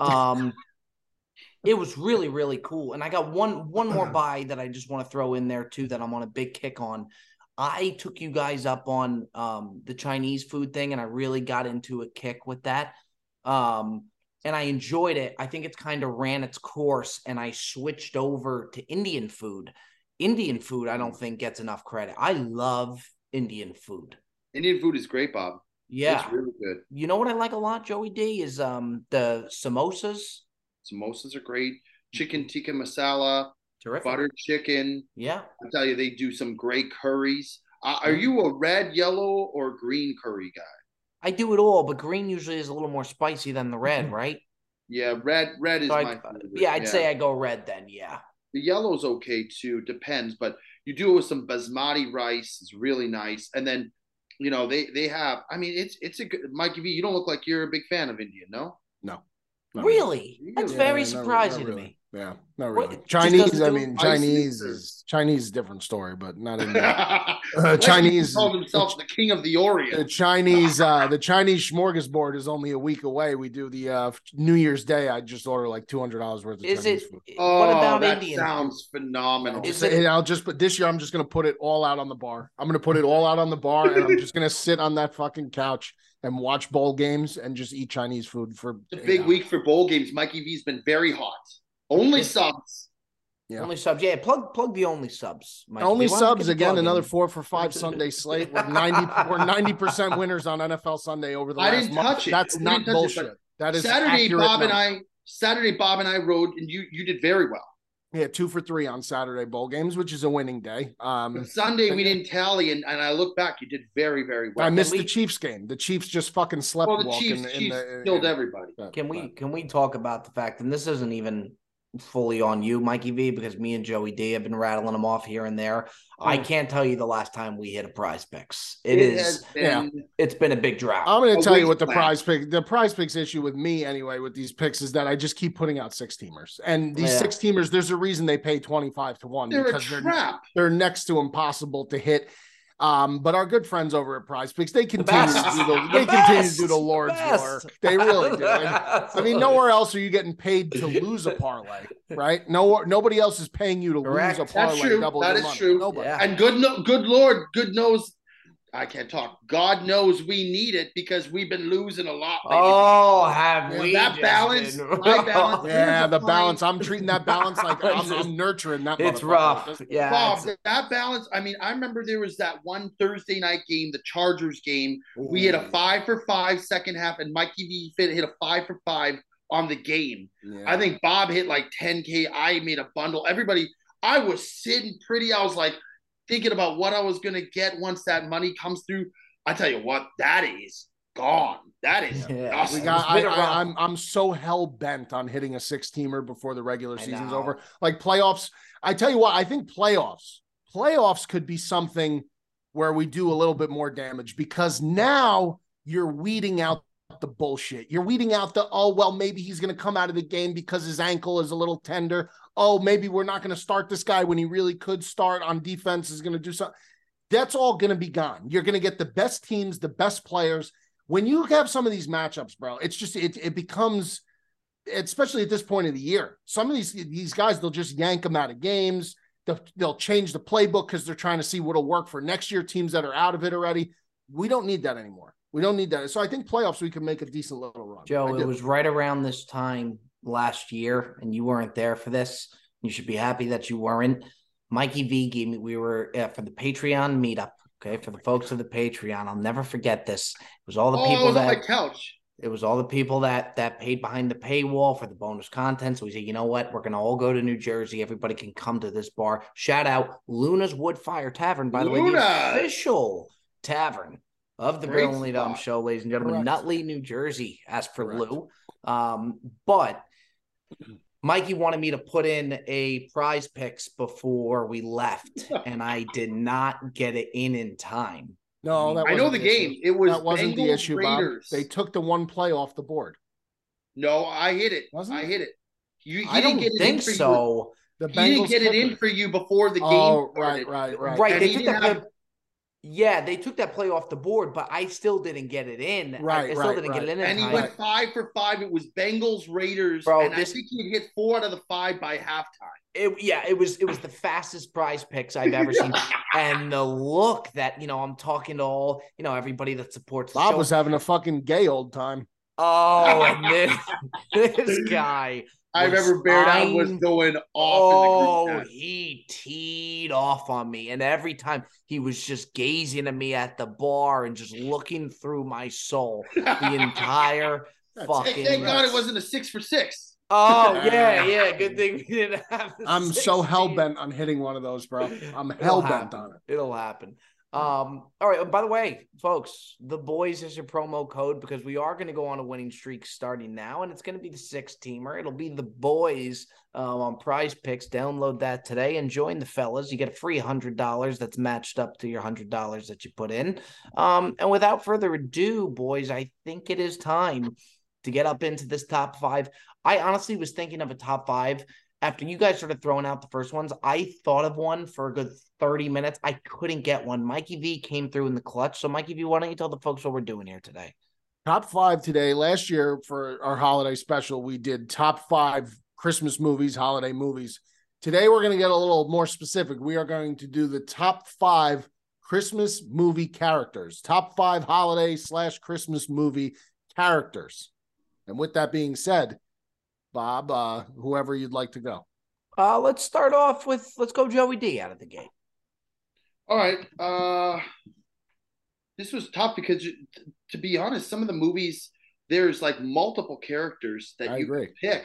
It was really, really cool. And I got one more buy that I just want to throw in there too, that I'm on a big kick on. I took you guys up on the Chinese food thing, and I really got into a kick with that. And I enjoyed it. I think it's kind of ran its course, and I switched over to Indian food. Indian food, I don't think gets enough credit. I love Indian food. Indian food is great, Bob. Yeah. It's really good. You know what I like a lot, Joey D, is the samosas. Samosas are great. Chicken tikka masala. Terrific. Butter chicken. Yeah. I tell you, they do some great curries. Are you a red, yellow, or green curry guy? I do it all, but green usually is a little more spicy than the red, right? Yeah, red is my favorite. Yeah, I'd say I go red then, yeah. The yellow's okay too, depends, but you do it with some basmati rice, it's really nice. And then, they have, I mean, it's a good, Mikey V, you don't look like you're a big fan of Indian, no? No. Really? That's very surprising to me. Yeah, not really. Chinese is a different story, but not in Chinese. He called himself the king of the Orient. The Chinese smorgasbord is only a week away. We do the New Year's Day. I just order like $200 worth of Chinese food. What about that Indian? Sounds phenomenal. But this year I'm just gonna put it all out on the bar. I'm gonna put it all out on the bar, and I'm just gonna sit on that fucking couch and watch bowl games and just eat Chinese food for a big week for bowl games. Mikey V's been very hot. Only subs. Yeah. Only subs. Yeah, plug the only subs. Mikey. Only subs again. Another 4 for 5 Sunday slate. We're 90% winners on NFL Sunday over the last month. I didn't touch it. That's not bullshit. That is Saturday. Bob and I rode, and you did very well. Yeah, 2 for 3 on Saturday bowl games, which is a winning day. But Sunday we didn't tally, and I look back, you did very, very well. I missed the Chiefs game. The Chiefs just fucking slept. Well, the Chiefs killed everybody. Can we talk about the fact, and this isn't even fully on you, Mikey V, because me and Joey D have been rattling them off here and there. I can't tell you the last time we hit a Prize Picks. It's been a big drought. I'm going to tell you what the Prize Picks issue with me anyway with these picks is that I just keep putting out 6-teamers, and these 6-teamers, there's a reason they pay 25 to 1 because they're next to impossible to hit. But our good friends over at Prize Picks, they continue to do the Lord's work. They really do. I mean, nowhere else are you getting paid to lose a parlay, right? Nobody else is paying you to lose a parlay. That's true. That is true. Nobody. Yeah. And good Lord, good knows. I can't talk. God knows we need it because we've been losing a lot. Lately. Oh, have we? That balance, my balance. Yeah, the balance. I'm treating that balance like I'm nurturing that. It's rough. Yeah, Bob, that balance. I mean, I remember there was that one Thursday night game, the Chargers game. Ooh. We hit a 5 for 5 second half, and Mikey V hit a 5 for 5 on the game. Yeah. I think Bob hit like 10K. I made a bundle. Everybody, I was sitting pretty. I was like, thinking about what I was going to get once that money comes through. I tell you what, that is gone. That is I'm so hell-bent on hitting a 6-teamer before the regular season's over. Like playoffs, I tell you what, I think playoffs could be something where we do a little bit more damage because now you're weeding out the bullshit. You're weeding out maybe he's going to come out of the game because his ankle is a little tender. Oh, maybe we're not going to start this guy when he really could start on defense, is going to do something. That's all going to be gone. You're going to get the best teams, the best players. When you have some of these matchups, bro, it's just, it becomes, especially at this point of the year, some of these guys, they'll just yank them out of games. They'll change the playbook because they're trying to see what'll work for next year, teams that are out of it already. We don't need that anymore. We don't need that. So I think playoffs, we can make a decent little run. Joe, it was right around this time last year, and you weren't there for this. You should be happy that you weren't. Mikey V gave me, we were for the Patreon meetup. Okay, for the folks of the Patreon, I'll never forget this. It was all the people that on my couch. It was all the people that paid behind the paywall for the bonus content. So we said, you know what? We're going to all go to New Jersey. Everybody can come to this bar. Shout out Luna's Woodfire Tavern, by the way, the official tavern of the Brilliantly Dumb Show, ladies and gentlemen. Correct. Nutley, New Jersey, as for Correct. Lou. But Mikey wanted me to put in a Prize Picks before we left, and I did not get it in time. No, I know the game. It was that wasn't the issue, Bob. They took the one play off the board. No, I hit it. I hit it. I don't think so. He didn't get it in for you before the game. Oh, right. They took that play off the board, but I still didn't get it in. I still didn't get it in. And he went 5 for 5. It was Bengals, Raiders, and I think he hit 4 out of the 5 by halftime. It was the fastest Prize Picks I've ever seen. And the look that, I'm talking to all, everybody that supports the Bob show. was having a fucking gay old time. Oh, and this guy. I remember Bear Down was going off. Oh, he teed off on me. And every time he was just gazing at me at the bar and just looking through my soul the entire fucking. Thank God it wasn't a 6 for 6. Oh, yeah. Good thing we didn't have I'm so hell-bent on hitting one of those, bro. I'm hell-bent on it. It'll happen. All right. By the way, folks, the boys is your promo code because we are going to go on a winning streak starting now, and it's going to be the 6-teamer. It'll be the boys on Prize Picks. Download that today and join the fellas. You get a free $100 that's matched up to your $100 that you put in. And without further ado, boys, I think it is time to get up into this top 5. I honestly was thinking of a top 5. After you guys started throwing out the first ones, I thought of one for a good 30 minutes. I couldn't get one. Mikey V came through in the clutch. So, Mikey V, why don't you tell the folks what we're doing here today? Top 5 today. Last year for our holiday special, we did top 5 Christmas movies, holiday movies. Today, we're going to get a little more specific. We are going to do the top 5 Christmas movie characters. Top 5 holiday/Christmas movie characters. And with that being said, Bob, whoever you'd like to go. Let's start off with, let's go Joey D out of the gate. All right. This was tough because, to be honest, some of the movies, there's like multiple characters that you can pick. Like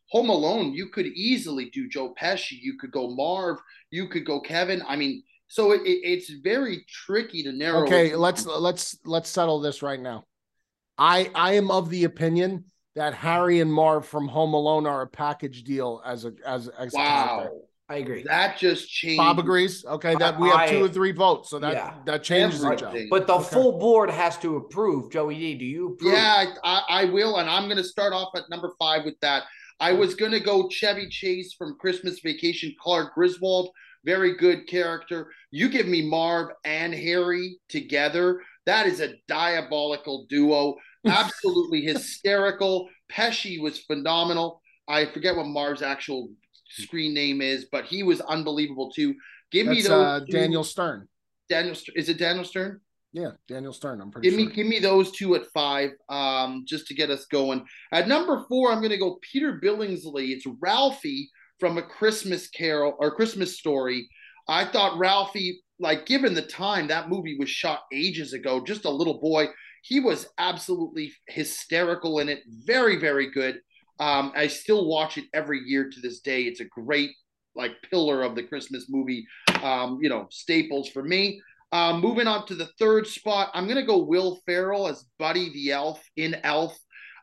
Home Alone, you could easily do Joe Pesci. You could go Marv. You could go Kevin. I mean, so it's very tricky to narrow. Okay, let's settle this right now. I am of the opinion that Harry and Marv from Home Alone are a package deal as wow. I agree. That just changed. Bob agrees. Okay, that we have 2 or 3 votes, so that changes it, Joe. But the full board has to approve. Joey D, do you approve? Yeah, I will, and I'm going to start off at number 5 with that. I was going to go Chevy Chase from Christmas Vacation, Clark Griswold. Very good character. You give me Marv and Harry together. That is a diabolical duo. Absolutely hysterical. Pesci was phenomenal. I forget what Marv's actual screen name is, but he was unbelievable too. Give me those Daniel Stern. Is it Daniel Stern? Yeah, Daniel Stern. I'm pretty sure. Give me those 2 at 5, just to get us going. At number 4, I'm going to go Peter Billingsley. It's Ralphie from A Christmas Carol or Christmas Story. I thought Ralphie, like, given the time, that movie was shot ages ago. Just a little boy. He was absolutely hysterical in it. Very, very good. I still watch it every year to this day. It's a great, like, pillar of the Christmas movie, staples for me. Moving on to the 3rd spot, I'm going to go Will Ferrell as Buddy the Elf in Elf.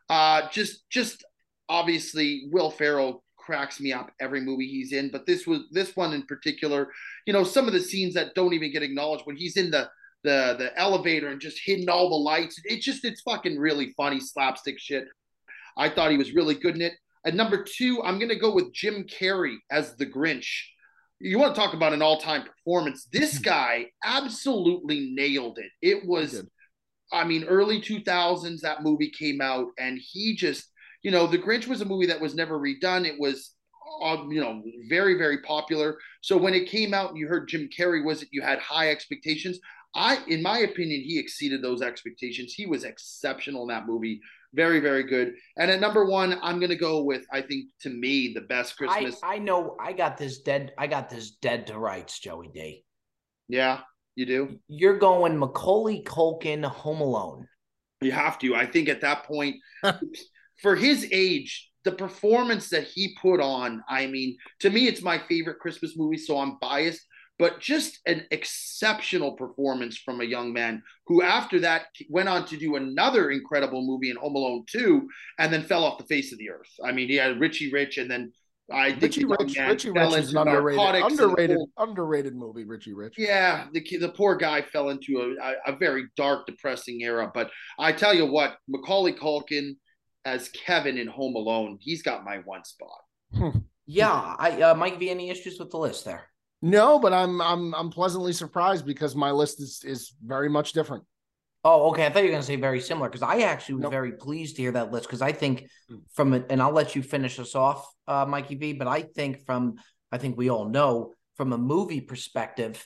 Just obviously Will Ferrell cracks me up every movie he's in, but this one in particular, some of the scenes that don't even get acknowledged when he's in the elevator and just hitting all the lights. It's fucking really funny slapstick shit. I thought he was really good in it. At number 2, I'm going to go with Jim Carrey as the Grinch. You want to talk about an all-time performance. This guy absolutely nailed it. It was, early 2000s, that movie came out, and he just, The Grinch was a movie that was never redone. It was, very, very popular. So when it came out and you heard Jim Carrey you had high expectations. In my opinion, he exceeded those expectations. He was exceptional in that movie. Very, very good. And at number 1, I'm going to go with, I think, to me, the best Christmas. I know I got this dead to rights, Joey D. Yeah, you do? You're going Macaulay Culkin, Home Alone. You have to. I think at that point, for his age, the performance that he put on, to me, it's my favorite Christmas movie, so I'm biased. But just an exceptional performance from a young man who after that went on to do another incredible movie in Home Alone 2 and then fell off the face of the earth. He had Richie Rich, and then I think Richie Rich is an underrated movie, Richie Rich. Yeah, the poor guy fell into a very dark, depressing era. But I tell you what, Macaulay Culkin as Kevin in Home Alone, he's got my 1 spot. Yeah, I might be any issues with the list there. No, but I'm pleasantly surprised because my list is very much different. Oh, okay. I thought you were going to say very similar because I actually was very pleased to hear that list because I think and I'll let you finish us off, Mikey V, but I think we all know from a movie perspective,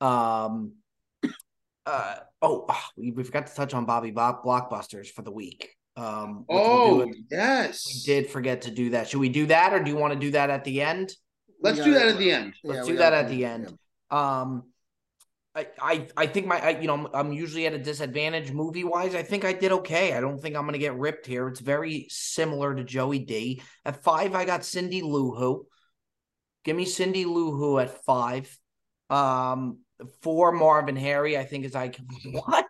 we forgot to touch on Bobby Blockbusters for the week. Yes. We did forget to do that. Should we do that or do you want to do that at the end? Let's do that at the end. Let's do that at the end. Yeah. I think I'm usually at a disadvantage movie wise. I think I did okay. I don't think I'm going to get ripped here. It's very similar to Joey D. At 5, I got Cindy Lou Who. Give me Cindy Lou Who at 5. 4, Marvin Harry, I think is like what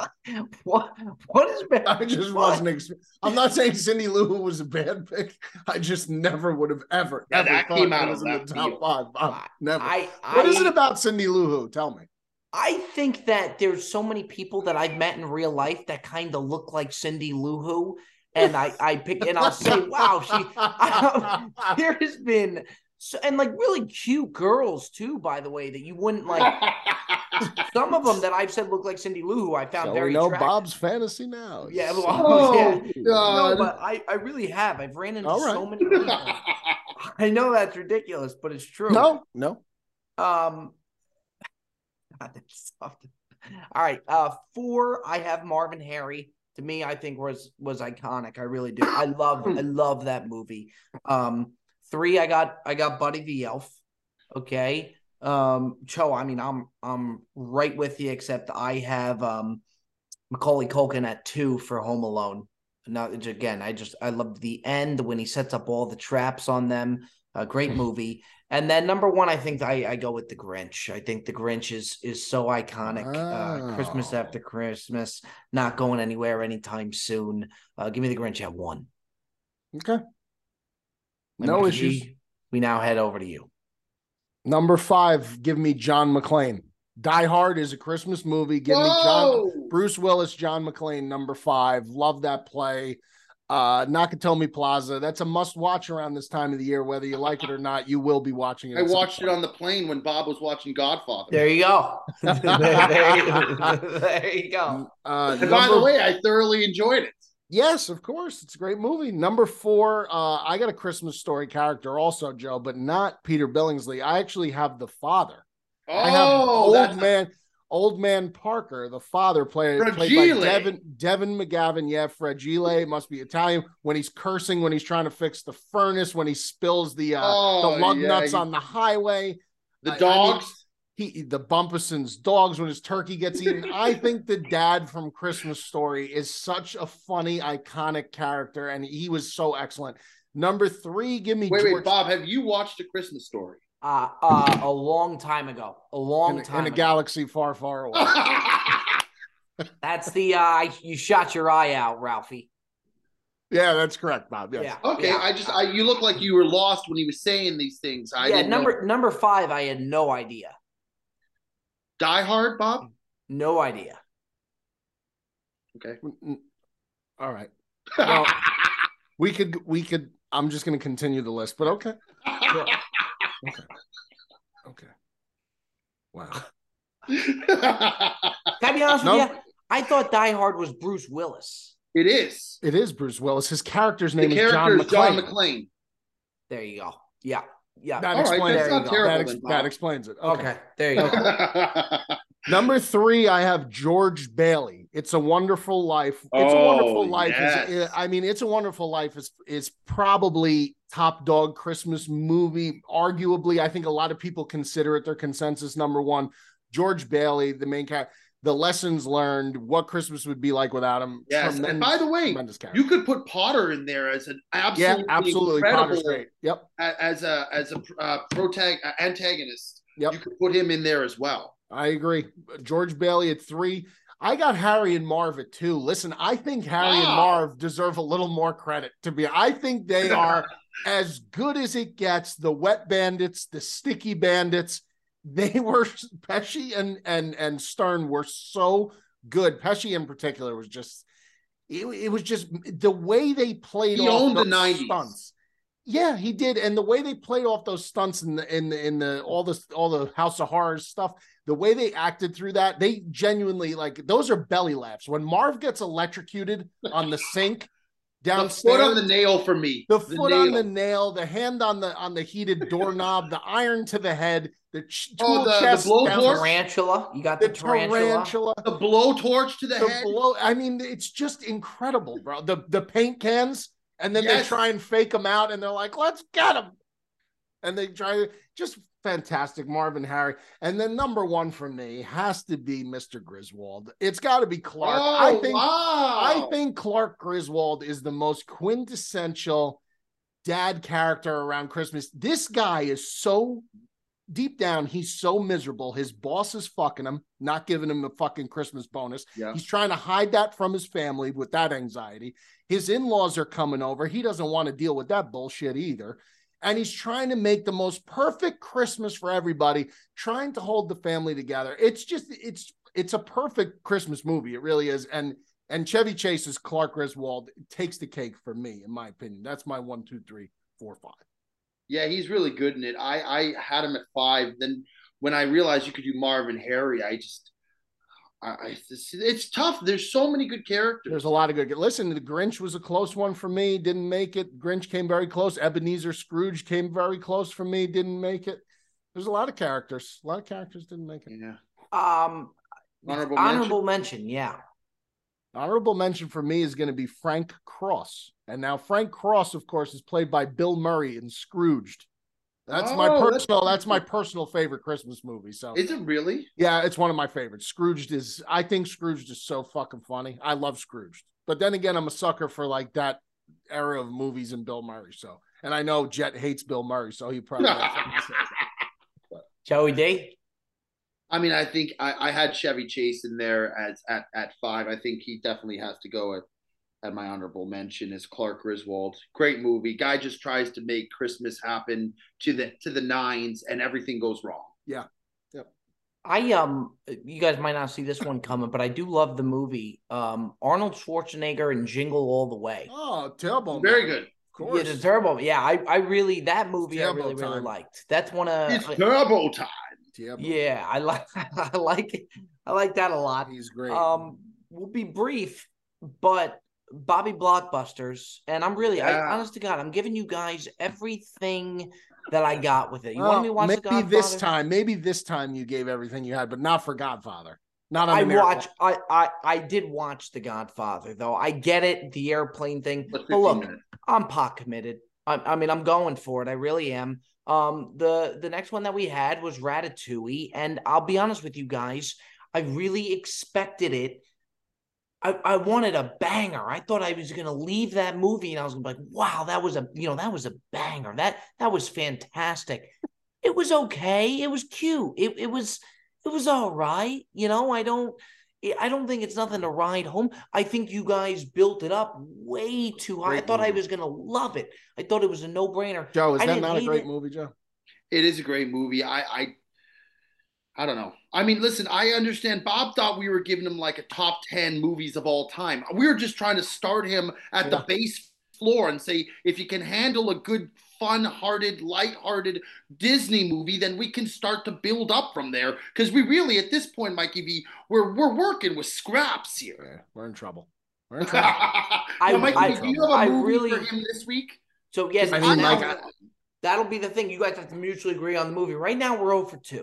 is bad? I just wasn't. I'm not saying Cindy Lou Who was a bad pick. I just never would have ever that came out of in the top 5. Never. What is it about Cindy Lou Who? Tell me. I think that there's so many people that I've met in real life that kind of look like Cindy Lou Who, and I pick and I'll say, wow, there has been. So, and like really cute girls too, by the way, that you wouldn't like. Some of them that I've said look like Cindy Lou Who I found very attractive. Bob's fantasy now. Yeah, God. No, but I really have. I've ran into so many people. I know that's ridiculous, but it's true. No. God, that's tough. All right, 4. I have Marvin Harry. To me, I think was iconic. I really do. I love that movie. 3, I got Buddy the Elf. Okay. Cho, I'm right with you, except I have Macaulay Culkin at 2 for Home Alone. Now, again, I love the end when he sets up all the traps on them. A great movie. And then number one, I think I go with The Grinch. I think The Grinch is so iconic. Christmas after Christmas, not going anywhere anytime soon. Give me The Grinch at 1. Okay. No issues. We now head over to you. Number 5, give me John McClane. Die Hard is a Christmas movie. Give me Bruce Willis, John McClane, number 5. Love that play. Nakatomi Plaza. That's a must-watch around this time of the year, whether you like it or not. You will be watching it. I watched it on the plane when Bob was watching Godfather. There you go. there you go. And by the way, I thoroughly enjoyed it. Yes, of course. It's a great movie. Number 4, I got a Christmas Story character also, Joe, but not Peter Billingsley. I actually have the father. I have Old Man Parker, the father, played by Devin McGavin. Yeah, Fragile, must be Italian. When he's cursing, when he's trying to fix the furnace, when he spills the lug nuts on the highway. The dogs. The Bumpuson's dogs when his turkey gets eaten. I think the dad from Christmas Story is such a funny, iconic character, and he was so excellent. Number 3, give me Wait, Bob, have you watched A Christmas Story? A long time ago. In a galaxy far, far away. That's the you shot your eye out, Ralphie. Yeah, that's correct, Bob. Yes. Yeah. Okay, yeah. You look like you were lost when he was saying these things. Number 5, I had no idea. Die Hard, Bob? No idea. Okay. All right. Well, we could. I'm just going to continue the list, but okay. Sure. Okay. Wow. Can I be honest with you? I thought Die Hard was Bruce Willis. It is. It is Bruce Willis. His character's name is John McClane. There you go. Yeah. Yeah. That explains it. Okay. There you go. Number 3, I have George Bailey. It's a Wonderful Life. It's a Wonderful Life. Yes. It's a Wonderful Life is probably top dog Christmas movie. Arguably, I think a lot of people consider it their consensus number 1. George Bailey, the main character. The lessons learned, what Christmas would be like without him. Yes, and by the way, you could put Potter in there as an absolutely incredible, great. Yep, as a antagonist. Yep, you could put him in there as well. I agree. George Bailey at 3. I got Harry and Marv at 2. Listen, I think Harry and Marv deserve a little more credit. I think they are as good as it gets. The Wet Bandits, the Sticky Bandits. They were Pesci and Stern were so good. Pesci in particular was just it was just the way they played off those the 90s stunts. Yeah, he did, and the way they played off those stunts in the all the House of Horrors stuff, the way they acted through that, they genuinely those are belly laughs. When Marv gets electrocuted on the sink downstairs, the foot on the nail for me, the foot on the nail, the hand on the heated doorknob, the iron to the head. The blowtorch, tarantula. You got the tarantula. The blowtorch to the head. I mean, it's just incredible, bro. The paint cans, and then they try and fake them out, and they're like, "Let's get them," and they try just fantastic. Marvin Harry, and then number 1 for me has to be Mr. Griswold. It's got to be Clark. I think Clark Griswold is the most quintessential dad character around Christmas. This guy is so. Deep down, he's so miserable. His boss is fucking him, not giving him the fucking Christmas bonus. Yeah. He's trying to hide that from his family with that anxiety. His in-laws are coming over. He doesn't want to deal with that bullshit either. And he's trying to make the most perfect Christmas for everybody, trying to hold the family together. It's a perfect Christmas movie. It really is. And Chevy Chase's Clark Griswold takes the cake for me, in my opinion. That's my 1, 2, 3, 4, 5. Yeah, he's really good in it. I had him at 5. Then when I realized you could do Marvin Harry, it's tough. There's so many good characters. There's a lot of good. Listen, the Grinch was a close one for me. Didn't make it. Grinch came very close. Ebenezer Scrooge came very close for me. Didn't make it. There's a lot of characters. A lot of characters didn't make it. Yeah. Honorable mention. Yeah. Honorable mention for me is going to be Frank Cross. And now Frank Cross, of course, is played by Bill Murray in Scrooged. That's my personal favorite Christmas movie. So is it really? Yeah, it's one of my favorites. I think Scrooged is so fucking funny. I love Scrooged. But then again, I'm a sucker for like that era of movies and Bill Murray. So, and I know Jet hates Bill Murray, so he probably has something to say. Joey D. I mean, I think I had Chevy Chase in there as at 5. I think he definitely has to go at my honorable mention is Clark Griswold. Great movie. Guy just tries to make Christmas happen to the nines, and everything goes wrong. Yeah. Yep. You guys might not see this one coming, but I do love the movie. Arnold Schwarzenegger and Jingle All the Way. Oh, Turbo. Very good. Of course. Yeah, the Turbo. Yeah, I really that movie Turbo I really time. liked. That's one of It's Turbo time. Yeah, I like it. I like that a lot. He's great. We'll be brief, but Bobby Blockbusters, and I'm really, honest to God, I'm giving you guys everything that I got with it. You want me to watch The Godfather? Maybe this time you gave everything you had, but not for Godfather. Not on I did watch The Godfather, though. I get it, the airplane thing. But look, I'm pot committed. I mean, I'm going for it. I really am. The next one that we had was Ratatouille, and I'll be honest with you guys, I really expected it. I wanted a banger. I thought I was going to leave that movie and I was going to be like, wow, that was a banger. That was fantastic. It was okay. It was cute. It was all right. I don't think it's nothing to ride home. I think you guys built it up way too high. I thought I was going to love it. I thought it was a no-brainer. Joe, is that not a great movie, Joe? It is a great movie. I don't know. I mean, listen, I understand. Bob thought we were giving him like a top 10 movies of all time. We were just trying to start him at the base floor and say, if you can handle a good, fun-hearted, light-hearted Disney movie, then we can start to build up from there. Because we really, at this point, Mikey V, we're working with scraps here. Yeah, we're in trouble. We're in trouble. Mikey, do you have a movie for him this week? So, yes, that'll be the thing. You guys have to mutually agree on the movie. Right now, we're 0 for 2.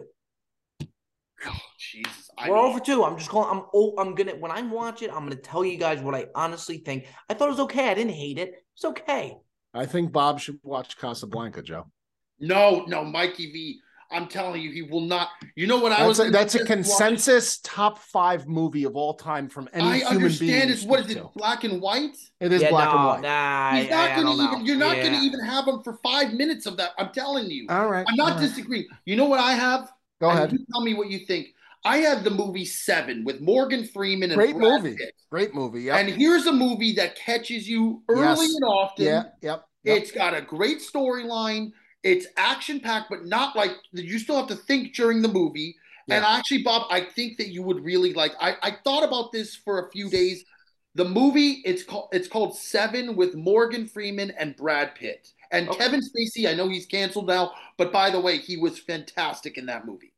Oh, Jesus. We're 0 for 2. I'm just calling. When I watch it, I'm gonna tell you guys what I honestly think. I thought it was okay. I didn't hate it. It's okay. I think Bob should watch Casablanca, Joe. No, Mikey V. I'm telling you, he will not. You know what That's a consensus top 5 movie of all time from any human being. I understand. What is it? Black and white? It is black and white. He's not going to even. You're not going to even have him for 5 minutes of that. I'm telling you. All right. I'm not disagreeing. You know what I have? Go ahead. You tell me what you think. I have the movie 7 with Morgan Freeman and Great Brad movie. Pitt. Great movie. Yeah. And here's a movie that catches you early and often. Yeah. Yep. It's got a great storyline. It's action-packed, but not like you still have to think during the movie. Yeah. And actually, Bob, I think that you would really like. I thought about this for a few days. The movie it's called 7 with Morgan Freeman and Brad Pitt and Kevin Spacey. I know he's canceled now, but by the way, he was fantastic in that movie.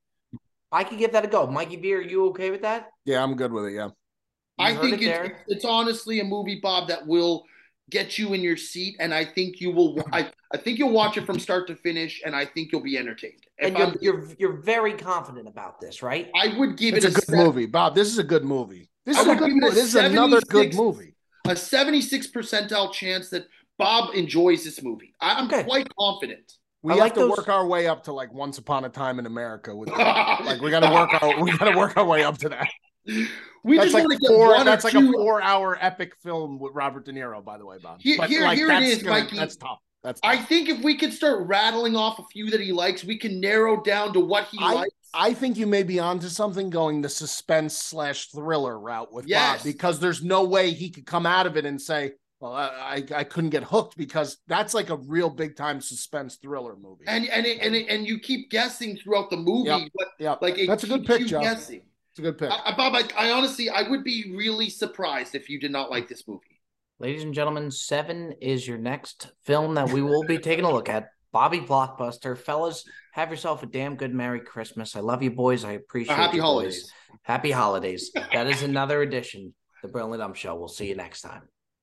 I could give that a go. Mikey B, are you okay with that? Yeah, I'm good with it. Yeah, I think it's honestly a movie, Bob, that will get you in your seat, and I think you will. I think you'll watch it from start to finish, and I think you'll be entertained. And you're very confident about this, right? I would give it a good movie, Bob. This is a good movie. This is another good movie. A 76 percentile chance that Bob enjoys this movie. I'm quite confident. We have to work our way up to like Once Upon a Time in America with like we got to work our way up to that. That's like a 4-hour epic film with Robert De Niro, by the way, Bob. Here it is, Mikey. That's tough. I think if we could start rattling off a few that he likes, we can narrow down to what he likes. I think you may be onto something going the suspense/thriller route with Bob, because there's no way he could come out of it and say, well, I couldn't get hooked, because that's like a real big time suspense thriller movie. And you keep guessing throughout the movie. Yep. Like that's a good pick, Joe. Guessing. It's a good pick. Bob, I honestly, I would be really surprised if you did not like this movie. Ladies and gentlemen, 7 is your next film that we will be taking a look at. Bobby Blockbuster. Fellas, have yourself a damn good Merry Christmas. I love you, boys. I appreciate you, Happy holidays. Happy holidays. That is another edition of The Brilliant Dumb Show. We'll see you next time.